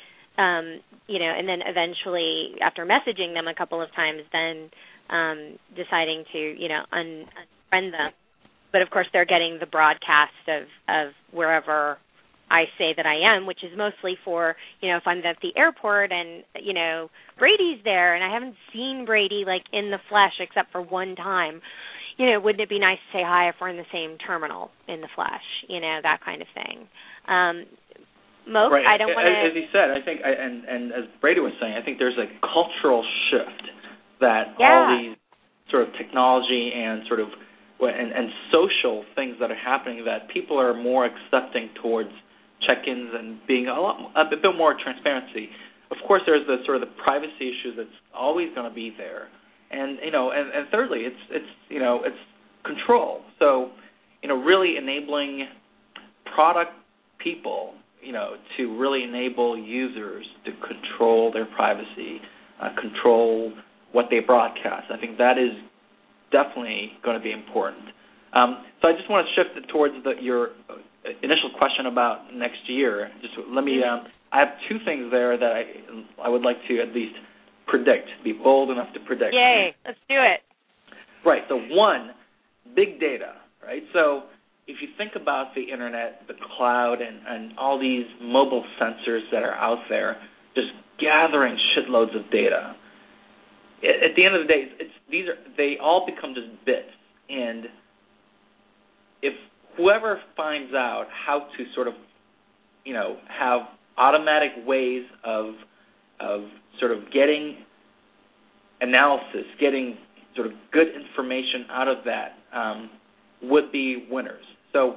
then eventually after messaging them a couple of times, then deciding to, unfriend them. But of course they're getting the broadcast of wherever I say that I am, which is mostly for, if I'm at the airport and, Brady's there and I haven't seen Brady like in the flesh except for one time, wouldn't it be nice to say hi if we're in the same terminal in the flesh, that kind of thing. Moke, right. I don't want to... As he said, I think, and as Brady was saying, I think there's a cultural shift that all these sort of technology and sort of and social things that are happening, that people are more accepting towards check-ins and being a bit more transparency. Of course, there's the sort of the privacy issues that's always going to be there, and and thirdly, it's control. So, really enabling product people, to really enable users to control their privacy, control what they broadcast. I think that is definitely going to be important. So I just want to shift it towards your initial question about next year. Just let me. I have two things there that I would like to at least predict, be bold enough to predict. Yay, let's do it. Right. So one, big data. Right. So if you think about the internet, the cloud, and all these mobile sensors that are out there, just gathering shitloads of data. At the end of the day, they all become just bits, and if whoever finds out how to sort of, have automatic ways of sort of getting analysis, getting sort of good information out of that, would be winners. So,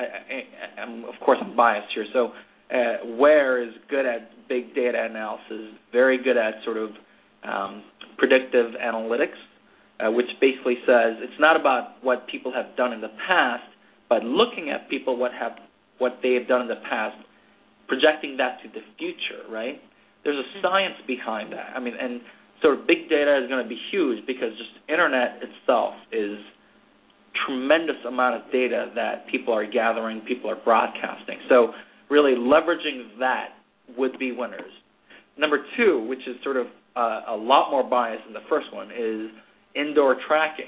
I'm biased here. So, Ware is good at big data analysis, very good at sort of predictive analytics, which basically says it's not about what people have done in the past, but looking at people what they have done in the past, projecting that to the future, right? There's a science behind that. I mean, and so big data is going to be huge because just internet itself is tremendous amount of data that people are gathering, people are broadcasting. So really leveraging that would be winners. Number two, which is sort of a lot more biased than the first one, is indoor tracking.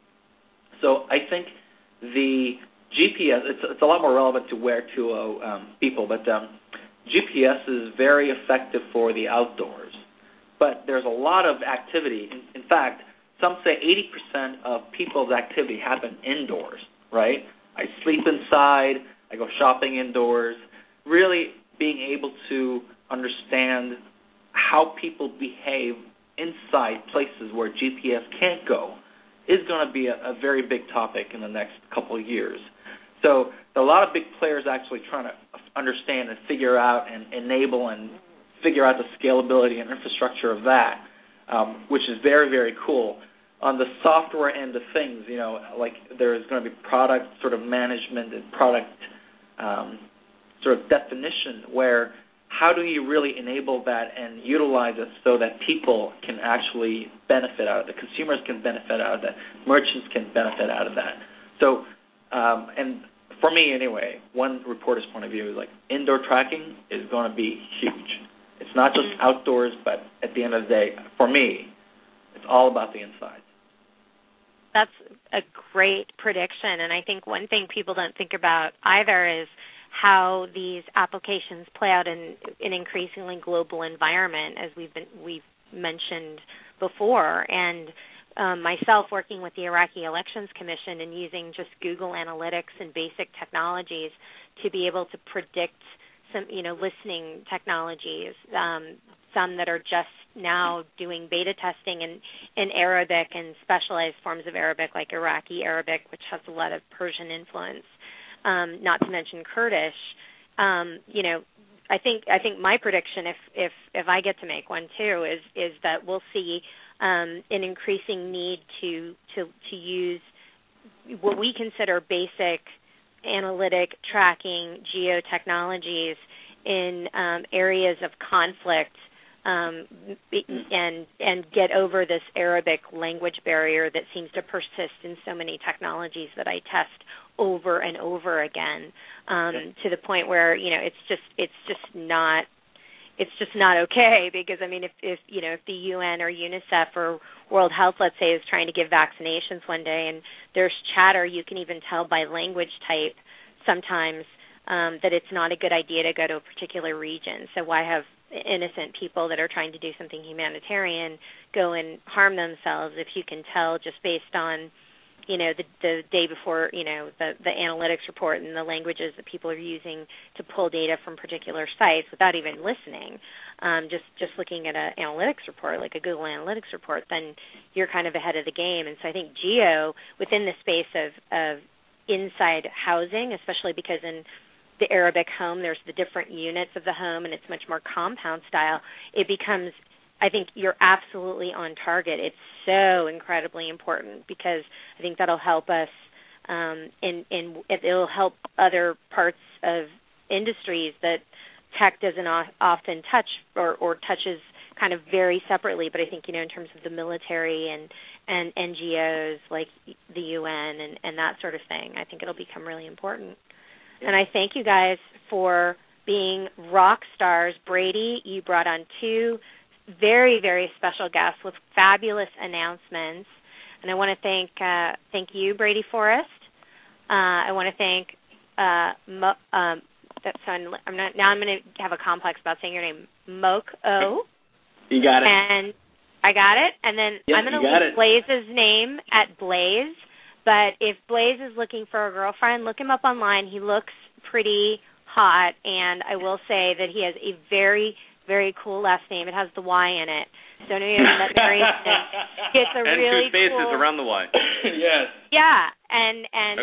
So I think the GPS, it's a lot more relevant to Wear 2.0 people, but GPS is very effective for the outdoors. But there's a lot of activity. In fact, some say 80% of people's activity happen indoors, right? I sleep inside, I go shopping indoors. Really being able to understand how people behave inside places where GPS can't go is going to be a very big topic in the next couple of years. So a lot of big players actually trying to understand and figure out and enable and figure out the scalability and infrastructure of that, which is very, very cool. On the software end of things, like there's going to be product sort of management and product sort of definition where how do you really enable that and utilize it so that people can actually benefit out of it, consumers can benefit out of that, merchants can benefit out of that. So, and for me anyway, one reporter's point of view is like indoor tracking is going to be huge. It's not just outdoors, but at the end of the day, for me, it's all about the inside. That's a great prediction, and I think one thing people don't think about either is how these applications play out in an increasingly global environment, as we've mentioned before. And myself working with the Iraqi Elections Commission and using just Google Analytics and basic technologies to be able to predict some, listening technologies, some that are just now doing beta testing in Arabic and specialized forms of Arabic like Iraqi Arabic, which has a lot of Persian influence, not to mention Kurdish. I think my prediction, if I get to make one too, is that we'll see an increasing need to use what we consider basic analytic tracking geotechnologies in areas of conflict and get over this Arabic language barrier that seems to persist in so many technologies that I test over and over again, to the point where it's just not okay, because I mean if the UN or UNICEF or World Health, let's say, is trying to give vaccinations one day and there's chatter, you can even tell by language type sometimes that it's not a good idea to go to a particular region. So why have innocent people that are trying to do something humanitarian go and harm themselves if you can tell just based on the day before, the analytics report and the languages that people are using to pull data from particular sites without even listening, just looking at an analytics report, like a Google Analytics report, then you're kind of ahead of the game. And so I think geo, within the space of inside housing, especially because in the Arabic home there's the different units of the home and it's much more compound style, it becomes, I think you're absolutely on target. It's so incredibly important because I think that'll help us, it'll help other parts of industries that tech doesn't often touch or touches kind of very separately. But I think, in terms of the military and NGOs like the UN and that sort of thing, I think it'll become really important. And I thank you guys for being rock stars. Brady, you brought on two very, very special guests with fabulous announcements. And I want to thank you, Brady Forrest. I want to thank I'm going to have a complex about saying your name, Moke O. You got it. And I got it. And then I'm going to leave Blaze's name at Blaze. But if Blaze is looking for a girlfriend, look him up online. He looks pretty hot, and I will say that he has a very, very cool last name. It has the Y in it. So anyone that marries him gets a really two spaces cool around the Y. Yes. Yeah, and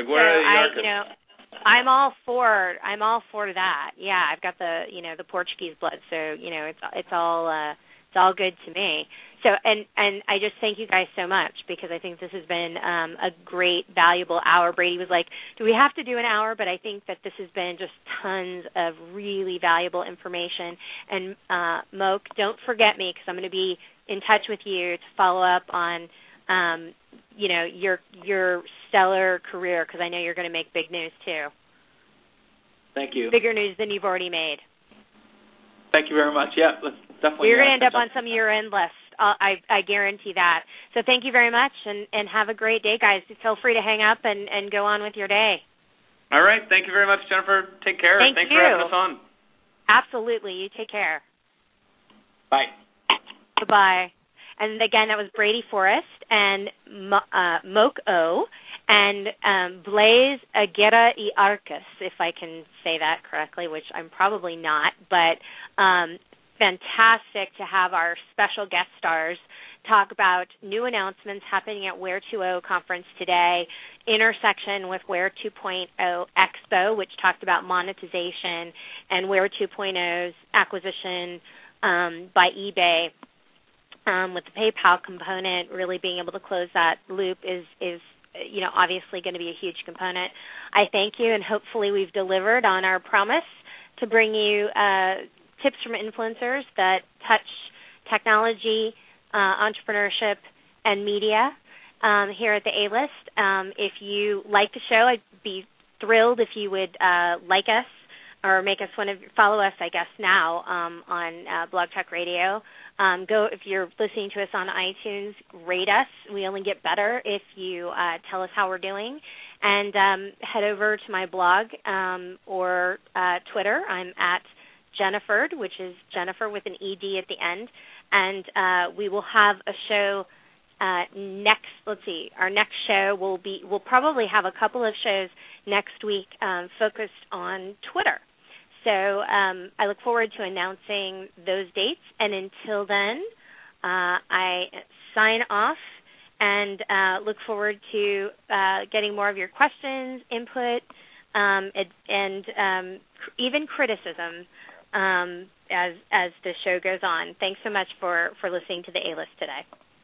so I'm all for that. Yeah, I've got the the Portuguese blood, so it's all good to me. So and I just thank you guys so much, because I think this has been a great, valuable hour. Brady was like, do we have to do an hour? But I think that this has been just tons of really valuable information. And Moke, don't forget me, because I'm going to be in touch with you to follow up on your stellar career, because I know you're going to make big news too. Thank you. Bigger news than you've already made. Thank you very much. Yeah, let's definitely. You're going to end up on some year-end list. I guarantee that. So thank you very much, and have a great day, guys. Feel free to hang up and go on with your day. All right. Thank you very much, Jennifer. Take care. Thanks for having us on. Absolutely. You take care. Bye. Bye-bye. And again, that was Brady Forrest and Moke O and Blaze Aguirre y Arcas, if I can say that correctly, which I'm probably not, but fantastic to have our special guest stars talk about new announcements happening at Where 2.0 conference today, intersection with Where 2.0 Expo, which talked about monetization, and Where 2.0's acquisition by eBay, with the PayPal component really being able to close that loop is obviously going to be a huge component. I thank you, and hopefully we've delivered on our promise to bring you tips from influencers that touch technology, entrepreneurship, and media here at the A-List. If you like the show, I'd be thrilled if you would like us or follow us, I guess, now on Blog Talk Radio. If you're listening to us on iTunes, rate us. We only get better if you tell us how we're doing. And head over to my blog or Twitter. I'm at Jennifer, which is Jennifer with an ED at the end. And we will have a show next. Let's see. Our next show we'll probably have a couple of shows next week focused on Twitter. So I look forward to announcing those dates. And until then, I sign off and look forward to getting more of your questions, input, and even criticism as the show goes on. Thanks so much for listening to the A-List today.